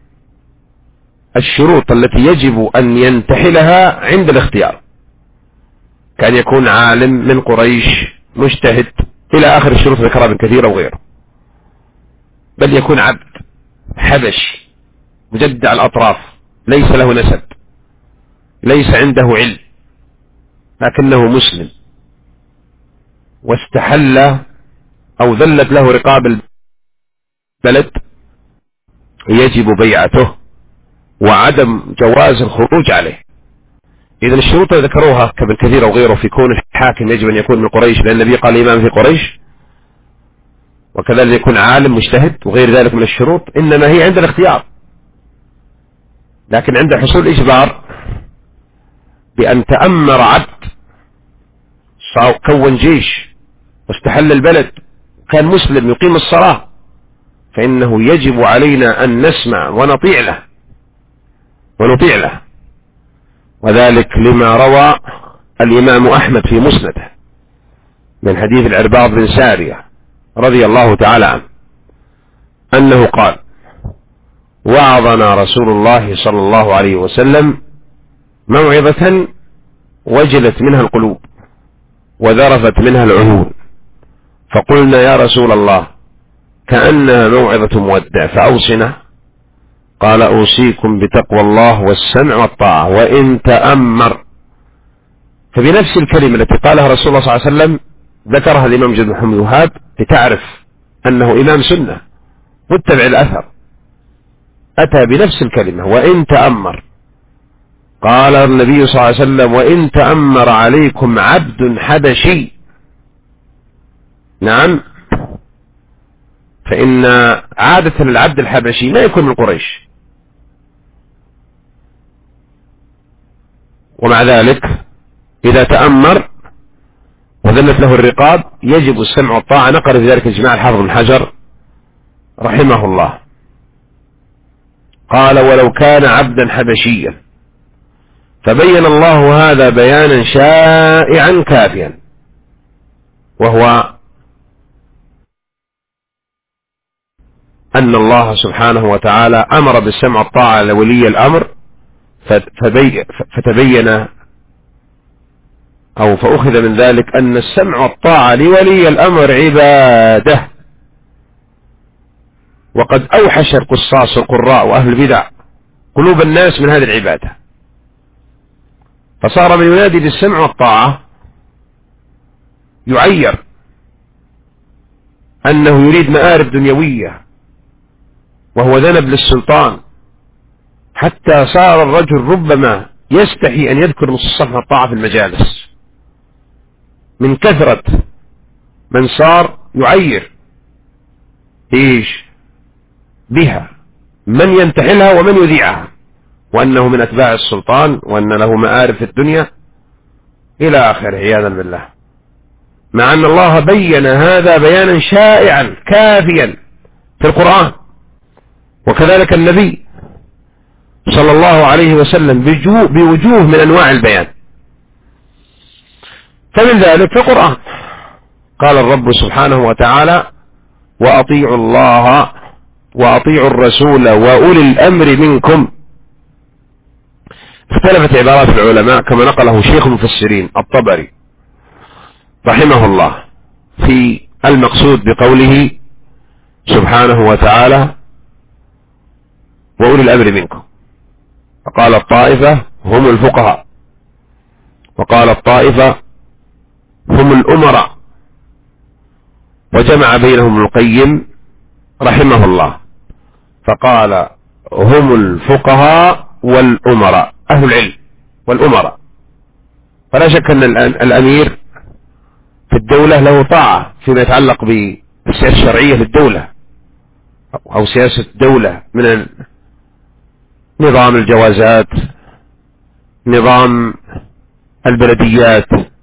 الشروط التي يجب أن ينتحلها عند الاختيار، كان يكون عالم من قريش مجتهد إلى آخر الشروط ذكرها ابن كثير أو غيره، بل يكون عبد حبشي مجدع الأطراف، ليس له نسب، ليس عنده علم، لكنه مسلم، واستحل أو ذلت له رقاب البلد، يجب بيعته وعدم جواز الخروج عليه. إذن الشروط ذكروها كابن كثير أو غيره في كون الحاكم يجب أن يكون من قريش، لأن النبي قال: إمام في قريش، وكذلك يكون عالم مجتهد، وغير ذلك من الشروط، إنما هي عند الاختيار. لكن عند حصول الإجبار بأن تأمر عبد كون جيش واستحل البلد كان مسلم يقيم الصلاة، فإنه يجب علينا أن نسمع ونطيع له ونطيع له. وذلك لما روى الإمام أحمد في مسنده من حديث العرباض بن سارية رضي الله تعالى عنه أنه قال: وعظنا رسول الله صلى الله عليه وسلم موعظة وجلت منها القلوب وذرفت منها العيون، فقلنا: يا رسول الله، كأنها موعظة مودع، فأوصنا. قال: أوصيكم بتقوى الله والسمع والطاعة وإن تأمر. فبنفس الكلمة التي قالها رسول الله صلى الله عليه وسلم ذكرها الإمام جد محمد وهاب لتعرف أنه إمام سنة واتبع الأثر، أتى بنفس الكلمة: وإن تأمر. قال النبي صلى الله عليه وسلم: وإن تأمر عليكم عبد حبشي. نعم، فإن عادة العبد الحبشي ما يكون من قريش، ومع ذلك إذا تأمر وذلت له الرقاب يجب السمع والطاعة. نقل في ذلك الجماعة الحافظ بن حجر رحمه الله، قال: ولو كان عبدا حبشيا. فبين الله هذا بيانا شائعا كافيا، وهو أن الله سبحانه وتعالى أمر بالسمع والطاعة لولي الأمر، فتبين أو فأخذ من ذلك أن السمع والطاعة لولي الأمر عبادة. وقد أوحش القصاص والقراء وأهل البدع قلوب الناس من هذه العبادة، فصار من ينادي بالسمع والطاعة يعير أنه يريد مآرب دنيوية وهو ذنب للسلطان، حتى صار الرجل ربما يستحي أن يذكر نص السمع والطاعة في المجالس من كثرة من صار يعير إيش بها، من ينتحلها ومن يذيعها وأنه من أتباع السلطان وأن له مآرب في الدنيا إلى آخره عياذا بالله، مع أن الله بين هذا بيانا شائعا كافيا في القرآن، وكذلك النبي صلى الله عليه وسلم بوجوه من أنواع البيان. فمن ذلك في القرآن قال الرب سبحانه وتعالى: وأطيعوا الله وأطيعوا الرسول وأولي الأمر منكم. اختلفت عبارات العلماء كما نقله شيخ المفسرين الطبري رحمه الله في المقصود بقوله سبحانه وتعالى: وأولي الأمر منكم. فقال الطائفة هم الفقهاء، وقال الطائفة هم الأمراء، وجمع بينهم القيم رحمه الله فقال: هم الفقهاء والأمراء، أهل العلم والأمراء. فلا شك أن الأمير في الدولة له طاعة فيما يتعلق بالسياسة الشرعية في الدولة أو سياسة الدولة من نظام الجوازات، نظام البلديات،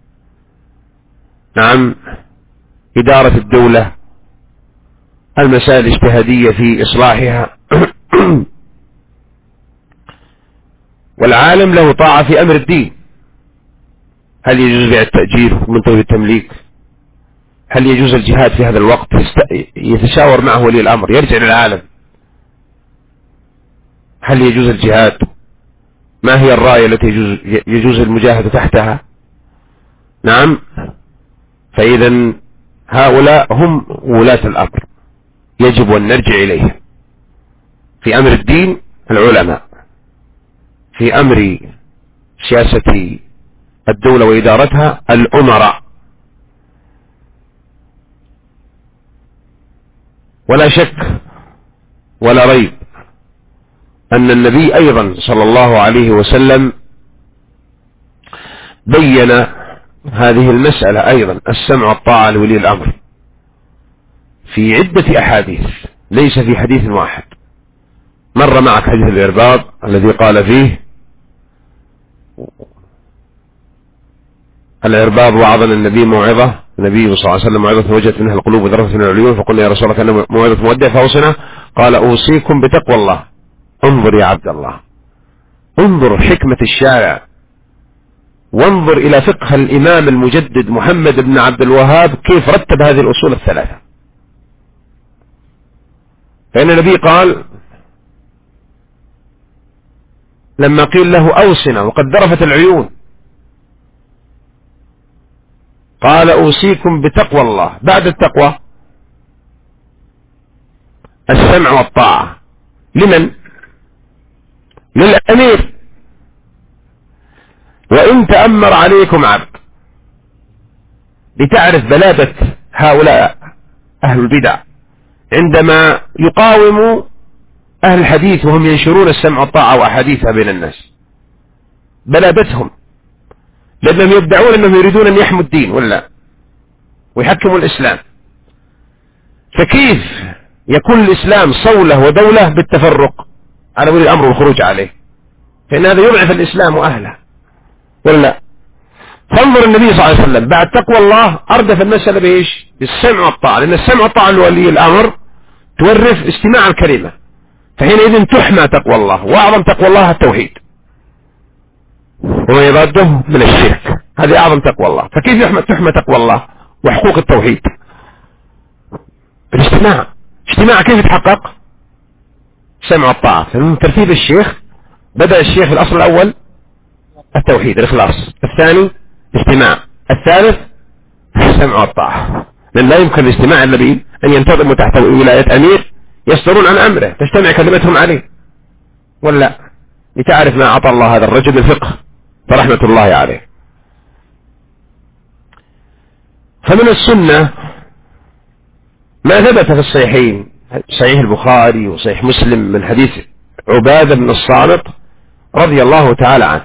نعم، إدارة الدولة، المسائل الاجتهادية في إصلاحها. والعالم له طاعة في أمر الدين. هل يجوز بيع التأجير ومنتهي التمليك؟ هل يجوز الجهاد في هذا الوقت؟ يتشاور معه ولي الأمر، يرجع للعالم. هل يجوز الجهاد؟ ما هي الراية التي يجوز, يجوز المجاهدة تحتها؟ نعم. فإذا هؤلاء هم ولاة الأمر، يجب أن نرجع إليهم. في أمر الدين العلماء، في أمر سياسة الدولة وإدارتها الأمراء. ولا شك ولا ريب أن النبي أيضا صلى الله عليه وسلم بين هذه المسألة أيضا، السمع والطاعة لولي الأمر، في عدة أحاديث، ليس في حديث واحد. مر معك حديث الإرباض الذي قال فيه: الإرباض وعظنا النبي موعظة، النبي صلى الله عليه وسلم موعظة وجدت منها القلوب وذرفت منها العيون، فقلنا يا رسول الله كان موعظة مودع فأوصنا. قال: أوصيكم بتقوى الله. انظر يا عبد الله، انظر حكمة الشارع، وانظر إلى فقه الإمام المجدد محمد بن عبد الوهاب كيف رتب هذه الأصول الثلاثة. فإن النبي قال لما قيل له أوصنا وقد ذرفت العيون، قال: أوصيكم بتقوى الله. بعد التقوى السمع والطاعة. لمن؟ للأمير. وإن تأمر عليكم عبد. لتعرف بلادة هؤلاء أهل البدع عندما يقاوموا أهل الحديث وهم ينشرون السمع والطاعة وأحاديثها بين الناس، بلادتهم، لأنهم يدعون أنهم يريدون أن يحموا الدين ولا ويحكموا الإسلام. فكيف يكون الإسلام صولة ودولة بالتفرق على ولي الأمر والخروج عليه؟ فإن هذا يضعف الإسلام وأهله ولا. فانظر النبي صلى الله عليه وسلم بعد تقوى الله أردف المسألة بإيش؟ بالسمع والطاعة، لأن السمع والطاعة لولي الأمر تورث استماع الكلمة، فحينئذ تحمى تقوى الله. وأعظم تقوى الله التوحيد، وما يضاده من الشرك، هذه أعظم تقوى الله. فكيف يحمى تحمى تقوى الله وحقوق التوحيد؟ بالاجتماع. اجتماع كيف يتحقق؟ سمع والطاعة. فمن ترتيب الشيخ بدأ الشيخ في الأصل الأول التوحيد الإخلاص، الثاني اجتماع، الثالث السمع والطاعة. لأن لا يمكن الاجتماع إلا أن ينتظموا تحت ولاية أمير يصدرون عن أمره تجتمع كلمتهم عليه ولا. لتعرف ما أعطى الله هذا الرجل الفقه فرحمة الله عليه. فمن السنة ما ثبت في الصحيحين، صحيح البخاري وصحيح مسلم، من حديث عبادة بن الصامت رضي الله تعالى عنه،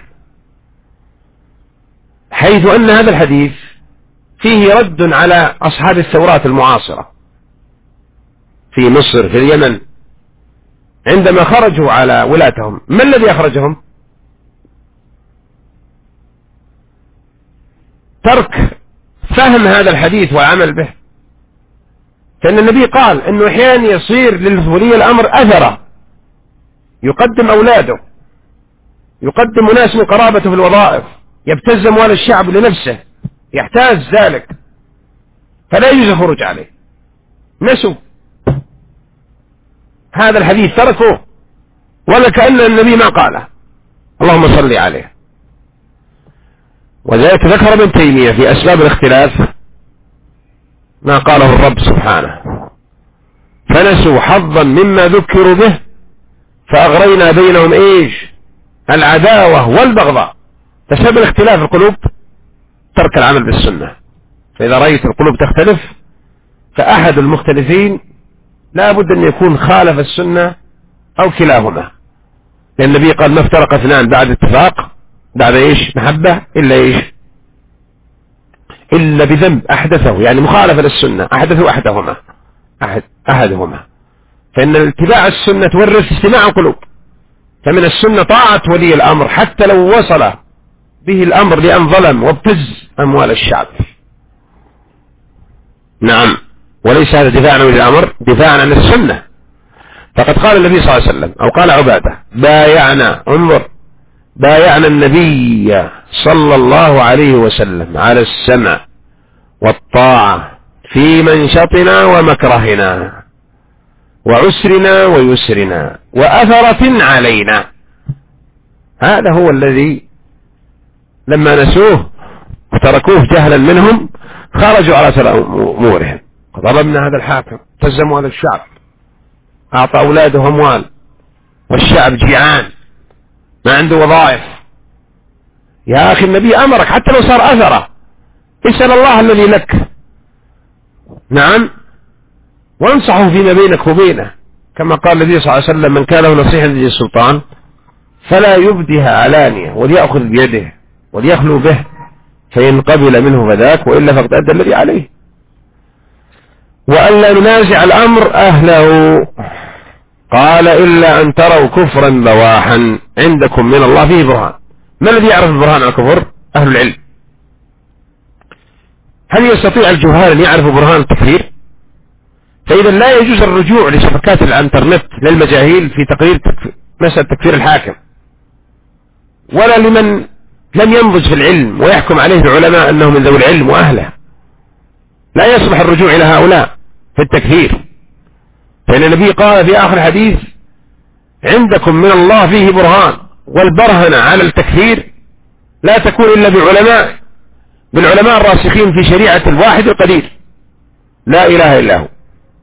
حيث أن هذا الحديث فيه رد على أصحاب الثورات المعاصرة في مصر، في اليمن، عندما خرجوا على ولاتهم ما الذي أخرجهم؟ ترك فهم هذا الحديث والعمل به. فإن النبي قال إنه أحيانا يصير لولي الأمر أثرة، يقدم أولاده، يقدم ناس من قرابته في الوظائف، يبتز أموال الشعب لنفسه، يحتاج ذلك، فلا يجوز الخروج عليه. نسوا هذا الحديث، تركوه، ولا كأن النبي ما قاله، اللهم صل عليه. وذلك ذكر ابن تيمية في أسباب الاختلاف ما قاله الرب سبحانه: فنسوا حظا مما ذكروا به فأغرينا بينهم إيش؟ العداوة والبغضاء. تسبب الاختلاف القلوب ترك العمل بالسنة. فإذا رأيت القلوب تختلف فأحد المختلفين لا بد أن يكون خالف السنة أو كلاهما، لأن النبي قال: ما افترق اثنان بعد اتفاق، بعد إيش؟ محبة، إلا إيش؟ إلا بذنب أحدثه، يعني مخالفة للسنة، أحدثه أحدهما أحد أحدهما. فإن اتباع السنة تورث استماع القلوب. فمن السنة طاعة ولي الأمر حتى لو وصل به الأمر لأن ظلم وابتز أموال الشعب. نعم، وليس هذا دفاعا عن ولي الأمر، دفاعا عن السنة. فقد قال النبي صلى الله عليه وسلم، أو قال عبادة: بايعنا، انظر، بايعنا النبي صلى الله عليه وسلم على السمع والطاعة في منشطنا ومكرهنا وعسرنا ويسرنا وأثرة علينا. هذا هو الذي لما نسوه وتركوه جهلا منهم خرجوا على سر أمورهم. ضربنا هذا الحاكم، تزموا هذا الشعب، أعطى أولاده أموال، والشعب جيعان ما عنده وظائف. يا أخي النبي أمرك حتى لو صار أثره، اسأل الله الذي لك، نعم، وانصحه فيما بينك وبينه، كما قال النبي صلى الله عليه وسلم: من كان له نصيحة لذي السلطان فلا يبدها علانية وليأخذ بيده وليخلو به، فإن قبل منه فذاك، وإلا فقد أدى الذي عليه. وألا ننازع الأمر أهله. قال: إلا أن تروا كفرا بواحا عندكم من الله فيه برهان. ما الذي يعرف البرهان على الكفر؟ أهل العلم. هل يستطيع الجهال أن يعرفوا برهان التكفير؟ فإذا لا يجوز الرجوع لشبكات الانترنت للمجاهيل في تقرير مسألة تكفير الحاكم، ولا لمن لم ينضج في العلم ويحكم عليه العلماء أنه من ذوي العلم وأهله. لا يصلح الرجوع إلى هؤلاء في التكفير، فإن النبي قال في آخر الحديث: عندكم من الله فيه برهان. والبرهنة على التكفير لا تكون إلا بعلماء بالعلماء الراسخين في شريعة الواحد القدير لا إله إلا هو.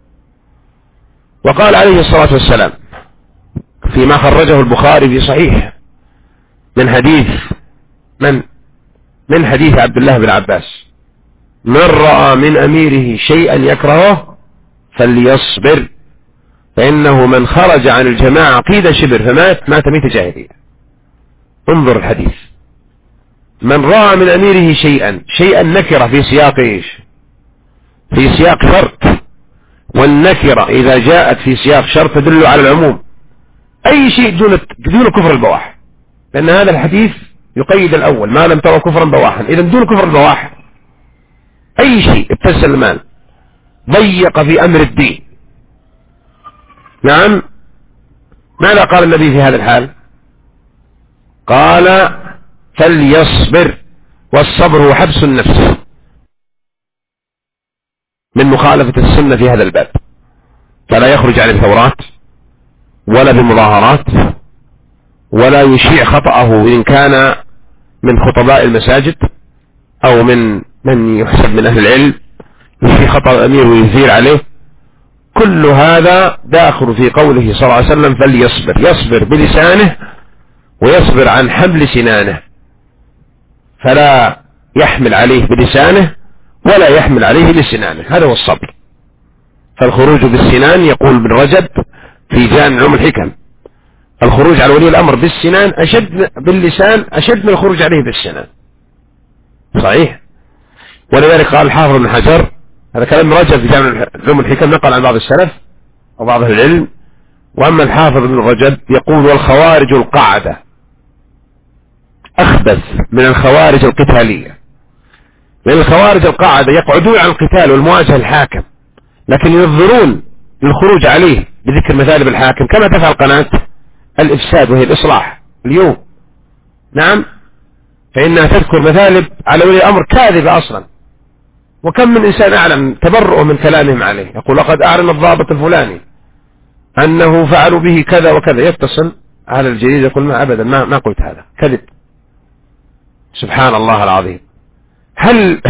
وقال عليه الصلاة والسلام فيما خرجه البخاري في صحيح من حديث من من حديث عبد الله بن عباس: من رأى من أميره شيئا يكرهه فليصبر، فإنه من خرج عن الجماعة قيد شبر فمات مات ميت جاهلية. انظر الحديث: من رأى من أميره شيئا، شيئا نكرة في سياق إيش؟ في سياق شرط، والنكرة إذا جاءت في سياق شرط تدل على العموم، أي شيء دون دون كفر البواح، لأن هذا الحديث يقيد الأول: ما لم تروا كفرا بواحا. إذا دون كفر البواح أي شيء ابتز المال، ضيق في أمر الدين. نعم، ماذا قال النبي في هذا الحال؟ قال: فليصبر، والصبر هو حبس النفس من مخالفة السنة في هذا الباب، فلا يخرج عن الثورات ولا بمظاهرات، ولا يشيع خطأه إن كان من خطباء المساجد أو من من يحسب من أهل العلم، يشيع خطأ الأمير ويثير عليه. كل هذا داخل في قوله صلى الله عليه وسلم: فليصبر، يصبر بلسانه ويصبر عن حمل سنانه، فلا يحمل عليه بلسانه ولا يحمل عليه بسنانه، هذا هو الصبر. فالخروج بالسنان يقول ابن رجب في جامع علوم الحكم: الخروج على ولي الأمر بالسنان أشد باللسان أشد من الخروج عليه بالسنان. صحيح. ولذلك قال الحافظ ابن حجر، هذا كلام ابن رجب في جامع علوم الحكم، نقل عن بعض السلف وبعض أهل العلم، وأما الحافظ ابن رجب يقول والخوارج القاعدة أخبث من الخوارج القتالية، لأن الخوارج القاعدة يقعدون عن القتال والمواجهة الحاكم، لكن ينظرون للخروج عليه بذكر مثالب الحاكم، كما تفعل قناة الإفساد وهي الإصلاح اليوم. نعم، فإنها تذكر مثالب على ولي الأمر كاذبة أصلا، وكم من إنسان أعلم تبرؤ من كلامهم عليه، يقول لقد أعلن الضابط الفلاني أنه فعلوا به كذا وكذا، يتصل على الجريدة يقول ما أبدا ما, ما قلت هذا، كذب. سبحان الله العظيم. هل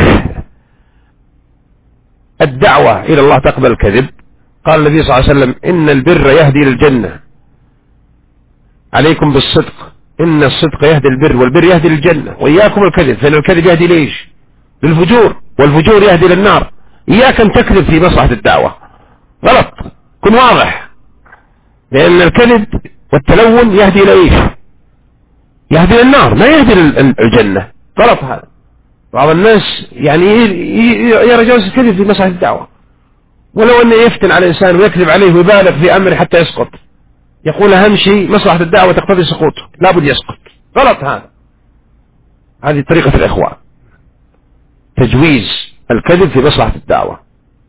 الدعوة إلى الله تقبل الكذب؟ قال النبي صلى الله عليه وسلم إن البر يهدي للجنة، عليكم بالصدق إن الصدق يهدي البر والبر يهدي للجنة، وإياكم الكذب فإن الكذب يهدي ليش؟ للفجور، والفجور يهدي للنار. إياك أن تكذب في مصلحة الدعوة، غلط، كن واضح، لأن الكذب والتلون يهدي لإيش؟ يهدي للنار، ما يهدي للجنة، غلط هذا. بعض الناس يعني يرى جواز الكذب في مصلحة الدعوة، ولو أنه يفتن على الإنسان ويكذب عليه ويبالغ في أمره حتى يسقط، يقول أهم شيء مصلحة الدعوة تقتضي سقوطه، لابد يسقط، غلط هذا. هذه طريقة الإخوان، تجويز الكذب في مصلحة الدعوة.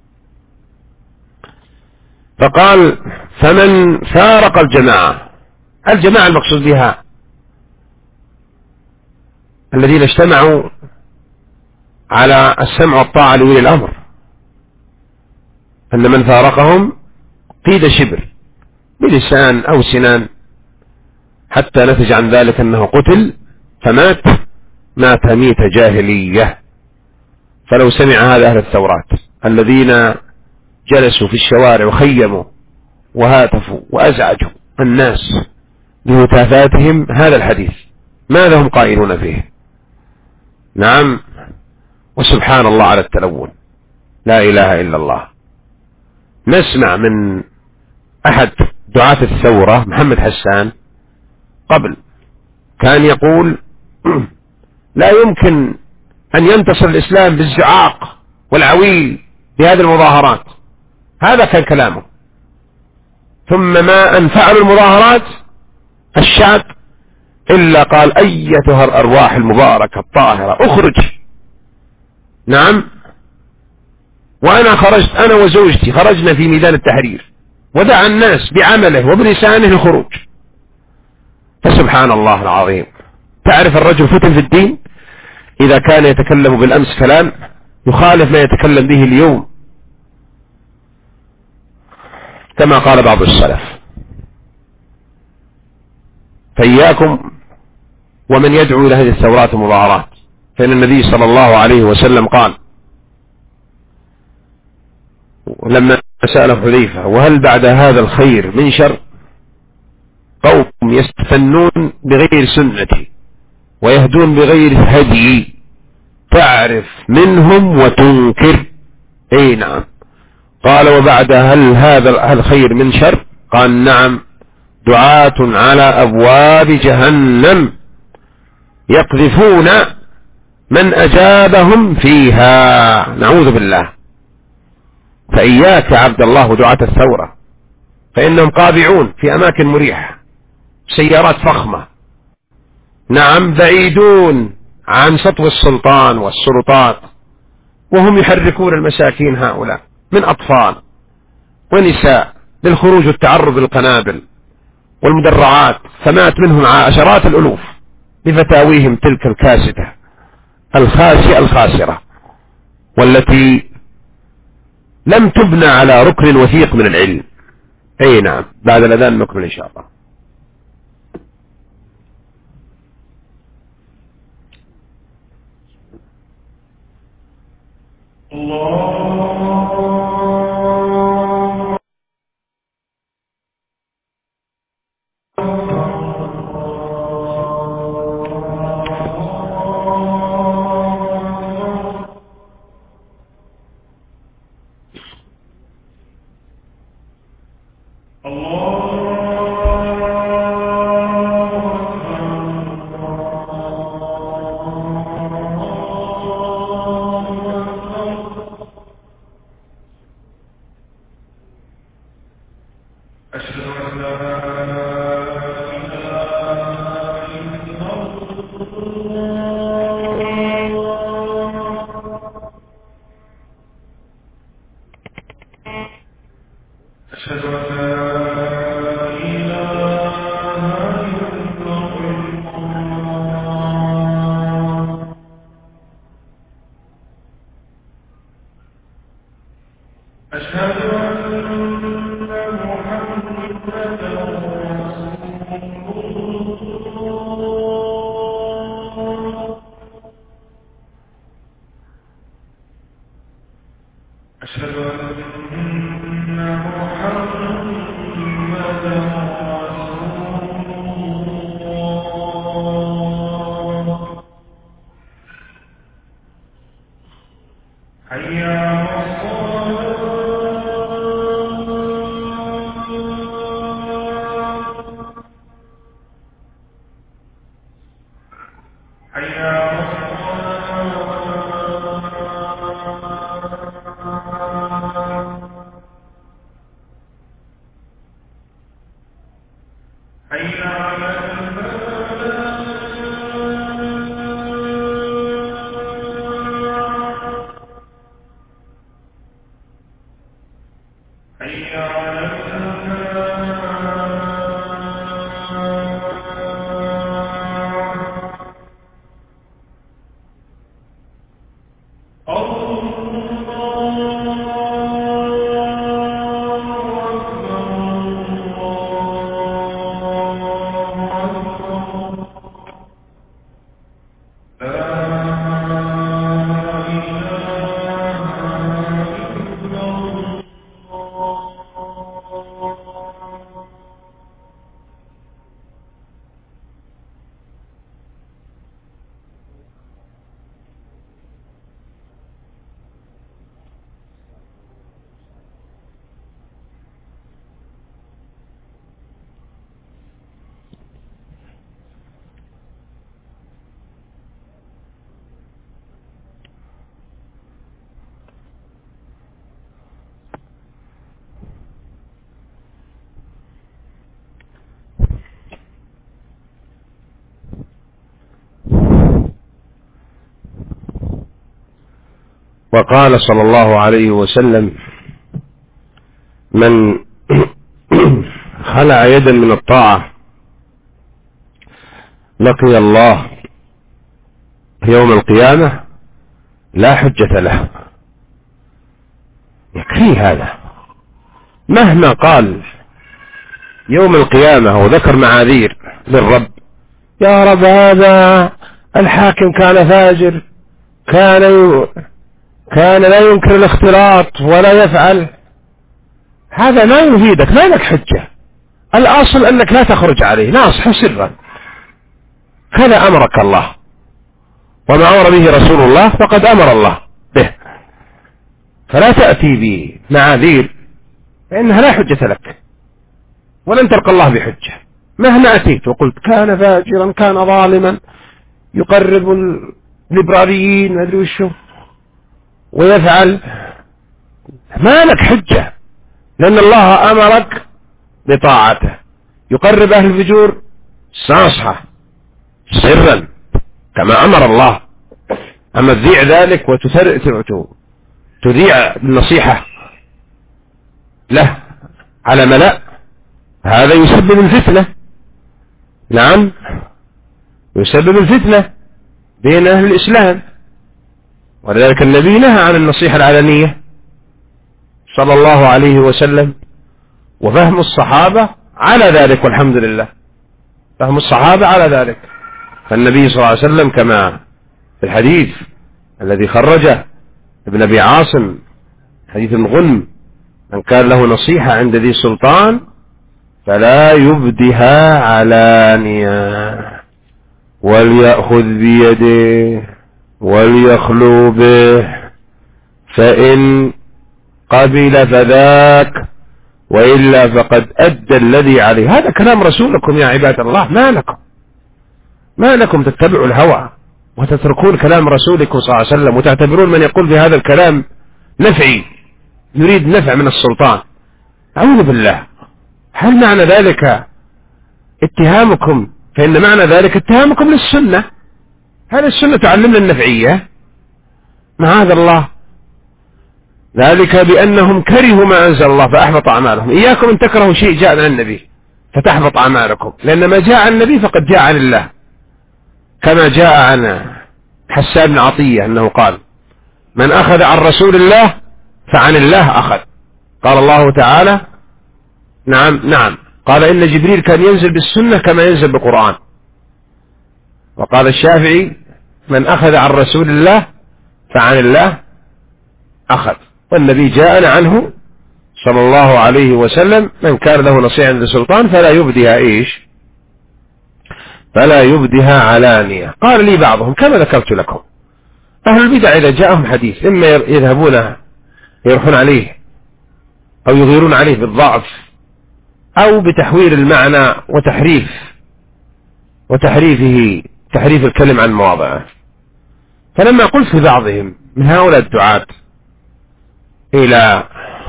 فقال فمن فارق الجماعة، الجماعة المقصود بها الذين اجتمعوا على السمع والطاعة لولي الأمر، أن من فارقهم قيد شبر بلسان أو سنان حتى نتج عن ذلك أنه قتل فمات مات ميت جاهلية. فلو سمع هذا أهل الثورات الذين جلسوا في الشوارع وخيموا وهاتفوا وأزعجوا الناس بهتافاتهم هذا الحديث، ماذا هم قائلون فيه؟ نعم، وسبحان الله على التلون، لا إله إلا الله. نسمع من أحد دعاة الثورة محمد حسان قبل كان يقول لا يمكن أن ينتصر الإسلام بالزعاق والعويل بهذه المظاهرات، هذا كان كلامه. ثم ما أن فعلوا المظاهرات الشعب إلا قال أيتها الأرواح المباركة الطاهرة اخرج. نعم، وأنا خرجت أنا وزوجتي خرجنا في ميدان التحرير ودعا الناس بعمله وبلسانه الخروج. فسبحان الله العظيم، تعرف الرجل فتن في الدين إذا كان يتكلم بالأمس كلام يخالف ما يتكلم به اليوم، كما قال بعض السلف. فإياكم ومن يدعو إلى هذه الثورات والمظاهرات، فإن النبي صلى الله عليه وسلم قال لما سأل حذيفة وهل بعد هذا الخير من شر؟ قوم يستفنون بغير سنتي ويهدون بغير هدي تعرف منهم وتنكر. اي نعم. قال وبعد هل هذا الخير من شر؟ قال نعم، دعاة على أبواب جهنم يقذفون من أجابهم فيها، نعوذ بالله. فإياك عبد الله ودعاة الثورة، فإنهم قابعون في أماكن مريحة، سيارات فخمة، نعم، بعيدون عن سطو السلطان والسلطات، وهم يحركون المساكين هؤلاء من أطفال ونساء للخروج والتعرض للقنابل والمدرعات، فمات منهم عشرات الألوف بفتاويهم تلك الكاسدة الخاسئة الخاسرة، والتي لم تبنى على ركن وثيق من العلم. اي نعم، بعد الأذان نكمل إن شاء الله. الله الله أشهد أن محمدا رسول الله. حي على الصلاة. حي على وقال صلى الله عليه وسلم: من خلع يدا من الطاعة لقي الله يوم القيامة لا حجة له. يكفي هذا، مهما قال يوم القيامة وذكر معاذير للرب: يا رب هذا الحاكم كان فاجر، كان كان لا ينكر الاختلاط ولا يفعل، هذا ما يفيدك، ما لك حجة. الأصل أنك لا تخرج عليه، ناصح سرا، كذا أمرك الله، وما أمر به رسول الله فقد أمر الله به، فلا تأتي بمعاذير فإنها لا حجة لك، ولن تلقى الله بحجة. مهما أتيت وقلت كان فاجرا، كان ظالما، يقرب الليبراليين ما أدري وشو ويفعل، ما لك حجة، لأن الله أمرك بطاعته. يقرب أهل الفجور ناصحة سرا كما أمر الله، أما تذيع ذلك وتذيع النصيحة له على ملأ، هذا يسبب الفتنة. نعم، يسبب الفتنة بين أهل الإسلام، ولذلك النبي نهى عن النصيحة العلنية صلى الله عليه وسلم، وفهم الصحابة على ذلك، والحمد لله فهم الصحابة على ذلك. فالنبي صلى الله عليه وسلم كما في الحديث الذي خرجه ابن أبي عاصم، حديث الغنم: من كان له نصيحة عند ذي سلطان فلا يبدها علانية، وليأخذ بيده وليخلو به، فإن قبل فذاك وإلا فقد أدى الذي عليه. هذا كلام رسولكم يا عباد الله، ما لكم ما لكم تتبعوا الهوى وتتركون كلام رسولكم صلى الله عليه وسلم، وتعتبرون من يقول بهذا الكلام نفعي، يريد نفع من السلطان. أعوذ بالله. هل معنى ذلك اتهامكم؟ فإن معنى ذلك اتهامكم للسنة. هل السنة تعلمنا النفعية؟ معاذ الله. ذلك بأنهم كرهوا ما أنزل الله فأحبط أعمالهم. إياكم أن تكرهوا شيء جاء من النبي فتحبط أعمالكم، لأن ما جاء عن النبي فقد جاء عن الله، كما جاء عن حسان بن عطية أنه قال: من أخذ عن رسول الله فعن الله أخذ. قال الله تعالى: نعم نعم قال: إن جبريل كان ينزل بالسنة كما ينزل بالقرآن. وقال الشافعي: من أخذ عن رسول الله فعن الله أخذ. والنبي جاءنا عنه صلى الله عليه وسلم: من كان له نصيحة عند السلطان فلا يبديها إيش فلا يبديها علانية. قال لي بعضهم كما ذكرت لكم: أهل البدع إذا جاءهم حديث إما يذهبون يروحون عليه أو يغيرون عليه بالضعف أو بتحوير المعنى وتحريف وتحريفه تحريف الكلم عن مواضعه. فلما قلت لبعضهم من هؤلاء الدعاة إلى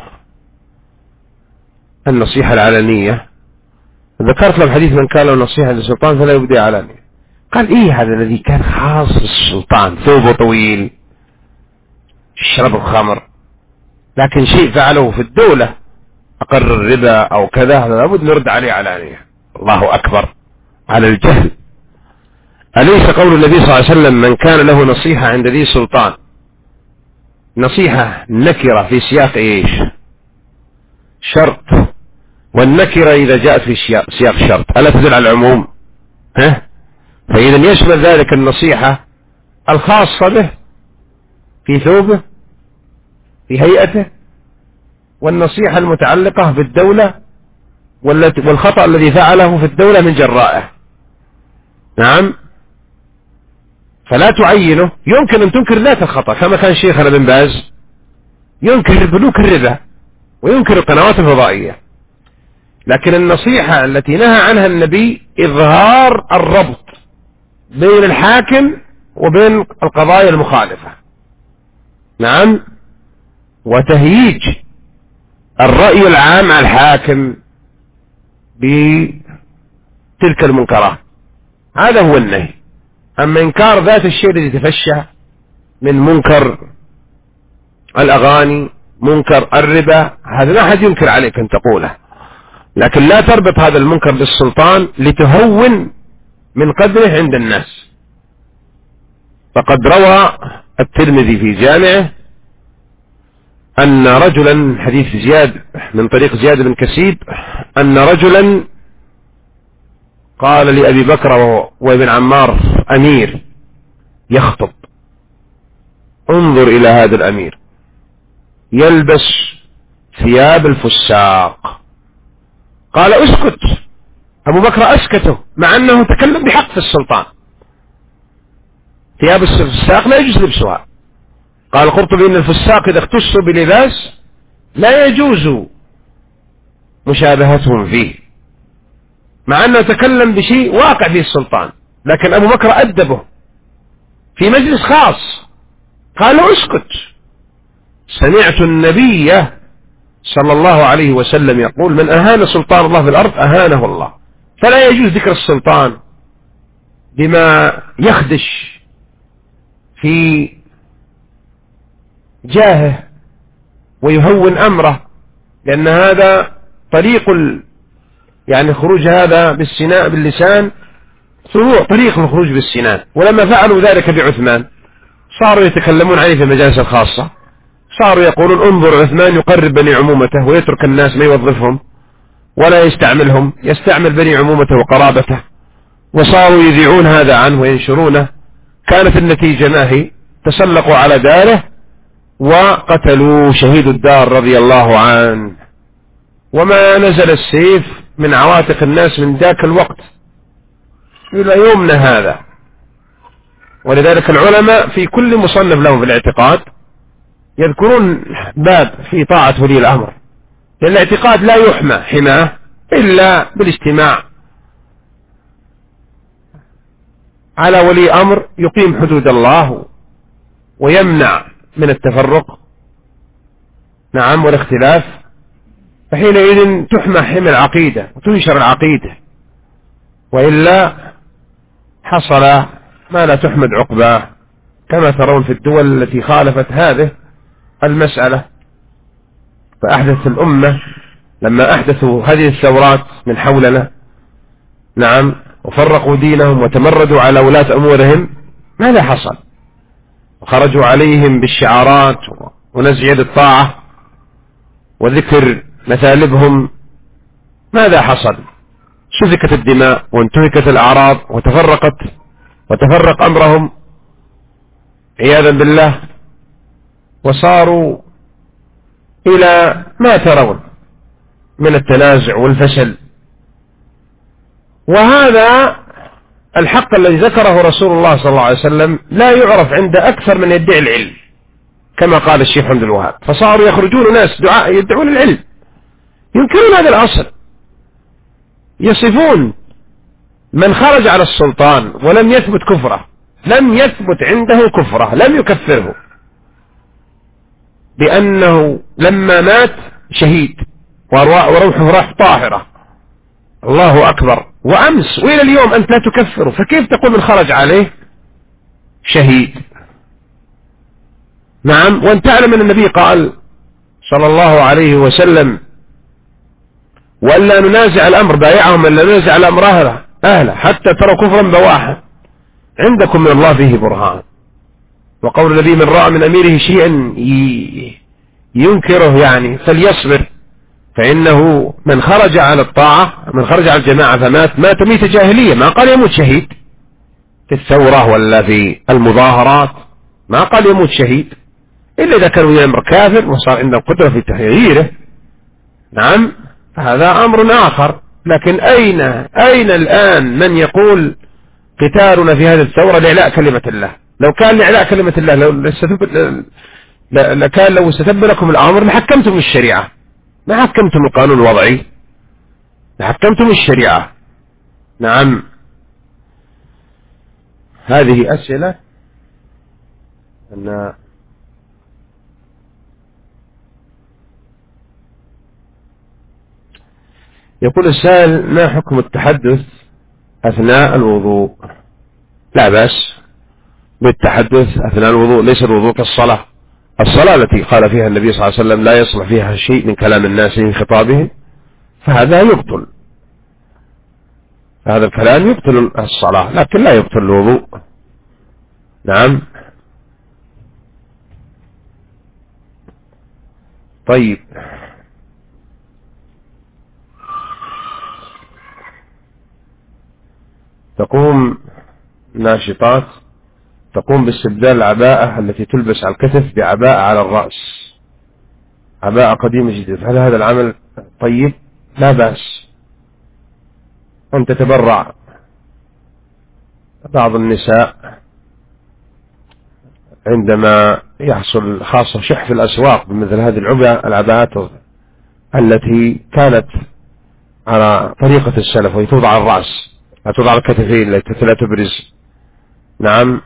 النصيحة العلنية ذكرت لهم حديث: من كان له نصيحة للسلطان فلا يبدي علانية. قال: إيه هذا الذي كان خاص بالسلطان، ثوبه طويل، يشرب الخمر، لكن شيء فعله في الدولة أقر الربا أو كذا، هذا لابد نرد عليه علانية. الله أكبر على الجهل. أليس قول النبي صلى الله عليه وسلم: من كان له نصيحة عند ذي سلطان، نصيحة نكرة في سياق إيش؟ شرط، والنكرة إذا جاءت في سياق شرط ألا تدل على العموم؟ ها؟ فإذا يشمل ذلك النصيحة الخاصة به في ثوبه في هيئته، والنصيحة المتعلقة بالدولة والخطأ الذي فعله في الدولة من جرائه. نعم، فلا تعينه. يمكن أن تنكر ذات الخطأ كما كان شيخنا بن باز ينكر بنوك الربا وينكر القنوات الفضائية، لكن النصيحة التي نهى عنها النبي إظهار الربط بين الحاكم وبين القضايا المخالفة. نعم، وتهييج الرأي العام على الحاكم بتلك المنكرات، هذا هو النهي. أما إنكار ذات الشيء الذي تفشى من منكر الأغاني، منكر الربا، هذا لا أحد ينكر عليك أن تقوله، لكن لا تربط هذا المنكر بالسلطان لتهون من قدره عند الناس. فقد روى الترمذي في جامعه أن رجلا، حديث زياد من طريق زياد بن كسيب، أن رجلا قال لأبي بكر وابن عمار أمير يخطب: انظر إلى هذا الأمير يلبس ثياب الفساق. قال: اسكت. أبو بكر أسكته مع أنه تكلم بحق في السلطان. ثياب الفساق لا يجوز لبسها. قال القرطبي: إن الفساق إذا اختصوا بلباس لا يجوز مشابهتهم فيه، مع أنه تكلم بشيء واقع فيه السلطان، لكن أبو بكر أدبه في مجلس خاص. قال له: اسكت. سمعت النبي صلى الله عليه وسلم يقول: من أهان سلطان الله في الأرض أهانه الله. فلا يجوز ذكر السلطان بما يخدش في جاهه ويهون أمره، لأن هذا طريق ال... يعني خروج هذا بالسناء باللسان طريق طريق الخروج بالسنان. ولما فعلوا ذلك بعثمان صاروا يتكلمون عليه في المجالس الخاصة، صاروا يقولون: انظر عثمان يقرب بني عمومته ويترك الناس ما يوظفهم ولا يستعملهم، يستعمل بني عمومته وقرابته. وصاروا يذيعون هذا عنه وينشرونه. كانت النتيجة ما هي؟ تسلقوا على داره وقتلوا شهيد الدار رضي الله عنه، وما نزل السيف من عواتق الناس من ذاك الوقت إلى يومنا هذا. ولذلك العلماء في كل مصنف لهم في الاعتقاد يذكرون باب في طاعة ولي الأمر، لأن الاعتقاد لا يحمى حماه إلا بالاجتماع على ولي أمر يقيم حدود الله ويمنع من التفرق، نعم، والاختلاف. فحينئذ تحمى حمى العقيدة وتنشر العقيدة، وإلا حصل ما لا تحمد عقباه، كما ترون في الدول التي خالفت هذه المسألة. فأحدث الأمة لما أحدثوا هذه الثورات من حولنا، نعم، وفرقوا دينهم وتمردوا على ولاة أمورهم، ماذا حصل؟ وخرجوا عليهم بالشعارات ونزع يد الطاعة وذكر مثالبهم. ماذا حصل؟ سفكت الدماء وانتهكت الأعراض وتفرقت وتفرق أمرهم عياذا بالله، وصاروا إلى ما ترون من التنازع والفشل. وهذا الحق الذي ذكره رسول الله صلى الله عليه وسلم لا يعرف عند أكثر من يدعي العلم، كما قال الشيخ حمد الوهاب، فصاروا يخرجون ناس دعاء يدعون العلم ينكرون هذا الأصل، يصفون من خرج على السلطان ولم يثبت كفره، لم يثبت عنده كفره، لم يكفره، بأنه لما مات شهيد وروحه راح طاهرة، الله أكبر، وأمس وإلى اليوم أنت لا تكفره، فكيف تقول من خرج عليه شهيد؟ نعم. وأن تعلم أن النبي قال صلى الله عليه وسلم: وألا ننازع الأمر بايعهم ألا ننازع الأمر أهله أهله حتى تروا كفرا بواحا عندكم من الله فيه برهان. وقول النبي: من رأى من أميره شيئا ينكره يعني فليصبر، فإنه من خرج على الطاعة، من خرج على الجماعة فمات مات ميت جاهلية، ما قال يموت شهيد في الثورة ولا في المظاهرات، ما قال يموت شهيد إلا إذا كان يأمر كافر وصار عنده قدرة في تغييره، نعم، هذا أمر آخر. لكن أين أين الآن من يقول قتالنا في هذه الثورة لإعلاء كلمة الله؟ لو كان لإعلاء كلمة الله لو لكان لو استتب لكم الأمر لحكمتم الشريعة، ما حكمتم القانون الوضعي، لحكمتم الشريعة. نعم. هذه أسئلة أن يقول السائل: ما حكم التحدث أثناء الوضوء؟ لا بأس بالتحدث أثناء الوضوء، ليس الوضوء كالصلاة. الصلاة التي قال فيها النبي صلى الله عليه وسلم لا يصلح فيها شيء من كلام الناس من خطابهم، فهذا يبطل، هذا الكلام يبطل الصلاة لكن لا يبطل الوضوء. نعم. طيب، تقوم ناشطات تقوم باستبدال العباءة التي تلبس على الكتف بعباءة على الرأس، عباءة قديمة جدا، هل هذا العمل طيب؟ لا بأس أن تتبرع. بعض النساء عندما يحصل خاصة شح في الأسواق بمثل هذه العباءات التي كانت على طريقة السلف وهي توضع على الرأس، لا توضع على الكتفين التي لا تبرز، نعم،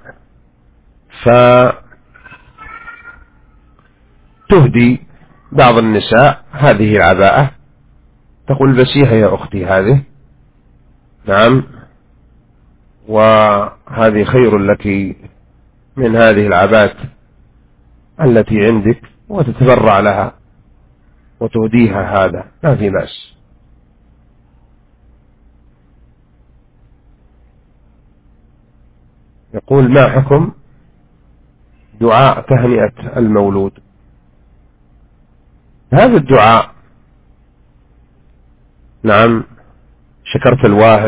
فتهدي بعض النساء هذه العباءة، تقول البسيها يا أختي هذه، نعم، وهذه خير لك من هذه العباءة التي عندك، وتتبرع لها وتهديها، هذا ما في بأس. يقول: ما حكم دعاء تهنئة المولود؟ هذا الدعاء، نعم، شكرت الواهب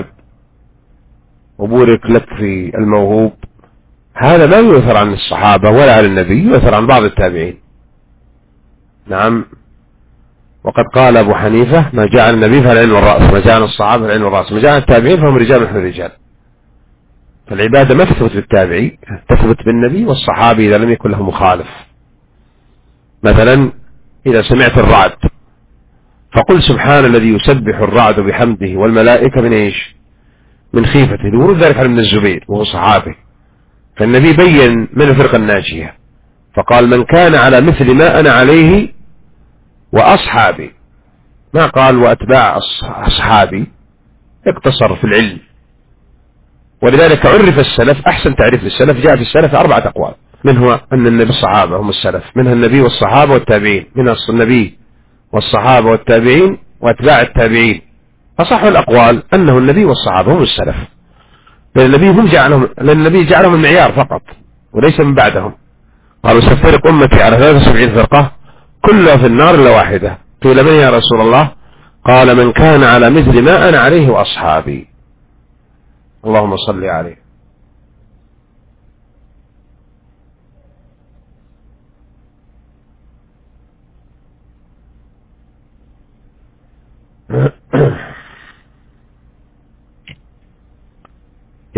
وبورك لك في الموهوب، هذا لا يؤثر عن الصحابة ولا عن النبي، يؤثر عن بعض التابعين. نعم. وقد قال أبو حنيفة: ما جاء النبي فالعلم والرأس، ما جاء الصحابة فالعلم والرأس، ما جاء التابعين فهم رجال نحن رجال. فالعبادة ما تثبت بالتابعي، تثبت بالنبي والصحابي إذا لم يكن له مخالف. مثلا إذا سمعت الرعد فقل سبحان الذي يسبح الرعد بحمده والملائكة من إيش؟ من خيفته. ورد ذلك عن ابن الزبير وهو صحابي، فالنبي بين من الفرقة الناجية فقال: من كان على مثل ما أنا عليه وأصحابي، ما قال وأتباع أصحابي، اقتصر في العلم. ولذلك عرف السلف، أحسن تعريف للسلف جاء في السلف أربعة أقوال، منه أن النبي والصحابة هم السلف، منها النبي والصحابة والتابعين، منها النبي والصحابة والتابعين وأتباع التابعين. فصح الأقوال أنه النبي والصحابة هم السلف، لأن النبي هم جعلهم لأن النبي جعلهم المعيار فقط وليس من بعدهم. قالوا: ستفترق أمتي على ثلاثة وسبعين فرقة كلها في النار إلا واحدة. قيل: من يا رسول الله؟ قال: من كان على مثل ما أنا عليه وأصحابي. اللهم صل عليه.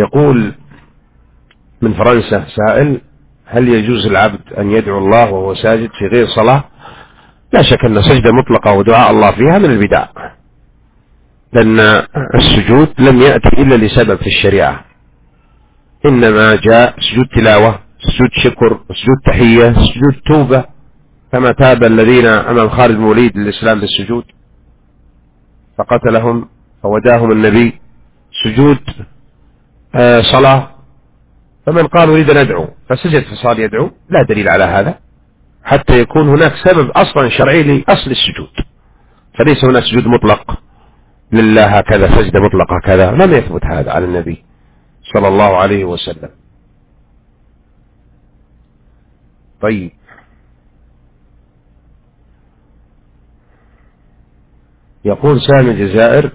يقول من فرنسا سائل: هل يجوز العبد أن يدعو الله وهو ساجد في غير صلاة؟ لا شك أن سجدة مطلقة ودعاء الله فيها من البدع، لأن السجود لم يأتي إلا لسبب في الشريعة، إنما جاء سجود تلاوة، سجود شكر، سجود تحية، سجود توبة، كما تاب الذين أمام خالد بن الوليد للإسلام بالسجود فقتلهم فوداهم النبي، سجود آه صلاة. فمن قال أريد أن أدعو فسجد فصار يدعو، لا دليل على هذا حتى يكون هناك سبب أصلا شرعي لأصل السجود، فليس هناك سجود مطلق لله هكذا، سجدة مطلقة كذا، لم يثبت هذا على النبي صلى الله عليه وسلم. طيب، يقول سامي الجزائر: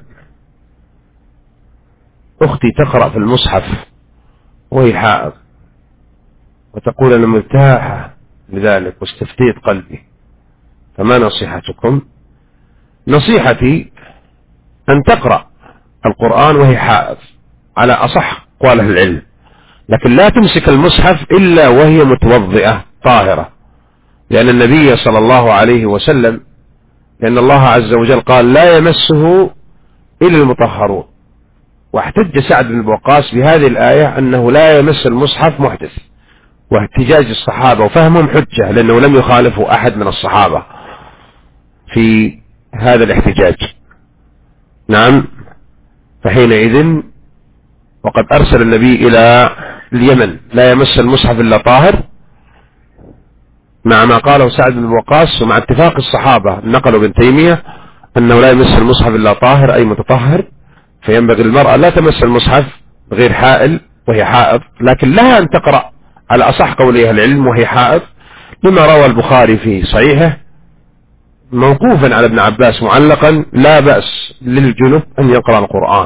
أختي تقرأ في المصحف وهي حائض وتقول أنا مرتاحة لذلك واستفتيت قلبي، فما نصيحتكم؟ نصيحتي أن تقرأ القرآن وهي حائض على أصح أقوال أهل العلم، لكن لا تمسك المصحف إلا وهي متوضئة طاهرة، لأن النبي صلى الله عليه وسلم لأن الله عز وجل قال لا يمسه إلا المطهرون، واحتج سعد بن وقاص بهذه الآية أنه لا يمس المصحف محدث، واحتجاج الصحابة وفهمهم حجة لأنه لم يخالفوا أحد من الصحابة في هذا الاحتجاج. نعم، فحينئذ وقد أرسل النبي إلى اليمن لا يمس المصحف إلا طاهر، مع ما قاله سعد بن وقاص ومع اتفاق الصحابة نقلوا ابن تيمية أنه لا يمس المصحف إلا طاهر أي متطهر، فينبغي المرأة لا تمس المصحف غير حائل وهي حائض، لكن لها أن تقرأ على أصح قولي أهل العلم وهي حائض، لما روى البخاري في صحيحه موقوفا على ابن عباس معلقا: لا بأس للجنب أن يقرأ القرآن.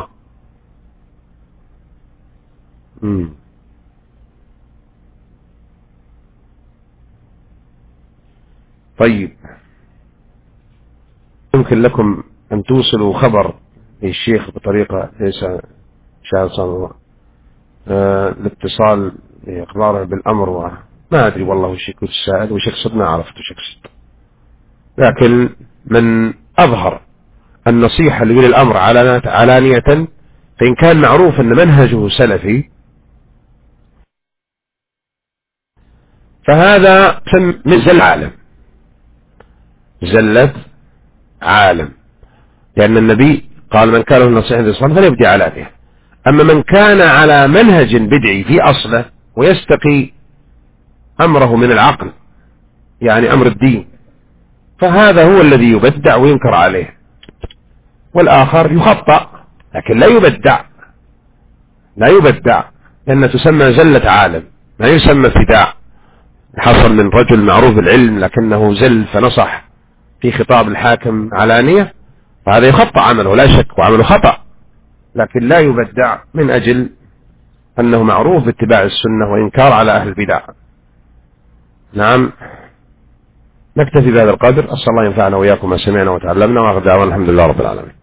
مم. طيب، يمكن لكم أن توصلوا خبر للشيخ بطريقة ليس شاهد صنع آه الاتصال بإخباره بالأمر، وما أدري والله وش يكون السائل وش يقصد، ما عرفت وش يقصد، لكن من أظهر النصيحة لولي الأمر علانية، فإن كان معروف أن منهجه سلفي فهذا من زل عالم، زلة عالم، لأن النبي قال من كان له نصيحة للصلاة فليبدي علانية. أما من كان على منهج بدعي في أصله ويستقي أمره من العقل، يعني أمر الدين، فهذا هو الذي يبدع وينكر عليه، والآخر يخطأ لكن لا يبدع، لا يبدع لأنه تسمى زلة عالم، ما يسمى ابتداع. حصل من رجل معروف العلم لكنه زل فنصح في خطاب الحاكم علانية، فهذا يخطأ عمله لا شك، وعمله خطأ، لكن لا يبدع من أجل أنه معروف باتباع السنة وإنكار على أهل البدع. نعم، نكتفي بهذا القدر، أسأل الله ينفعنا وإياكم ما سمعنا وتعلمنا، وآخر دعوانا الحمد لله رب العالمين.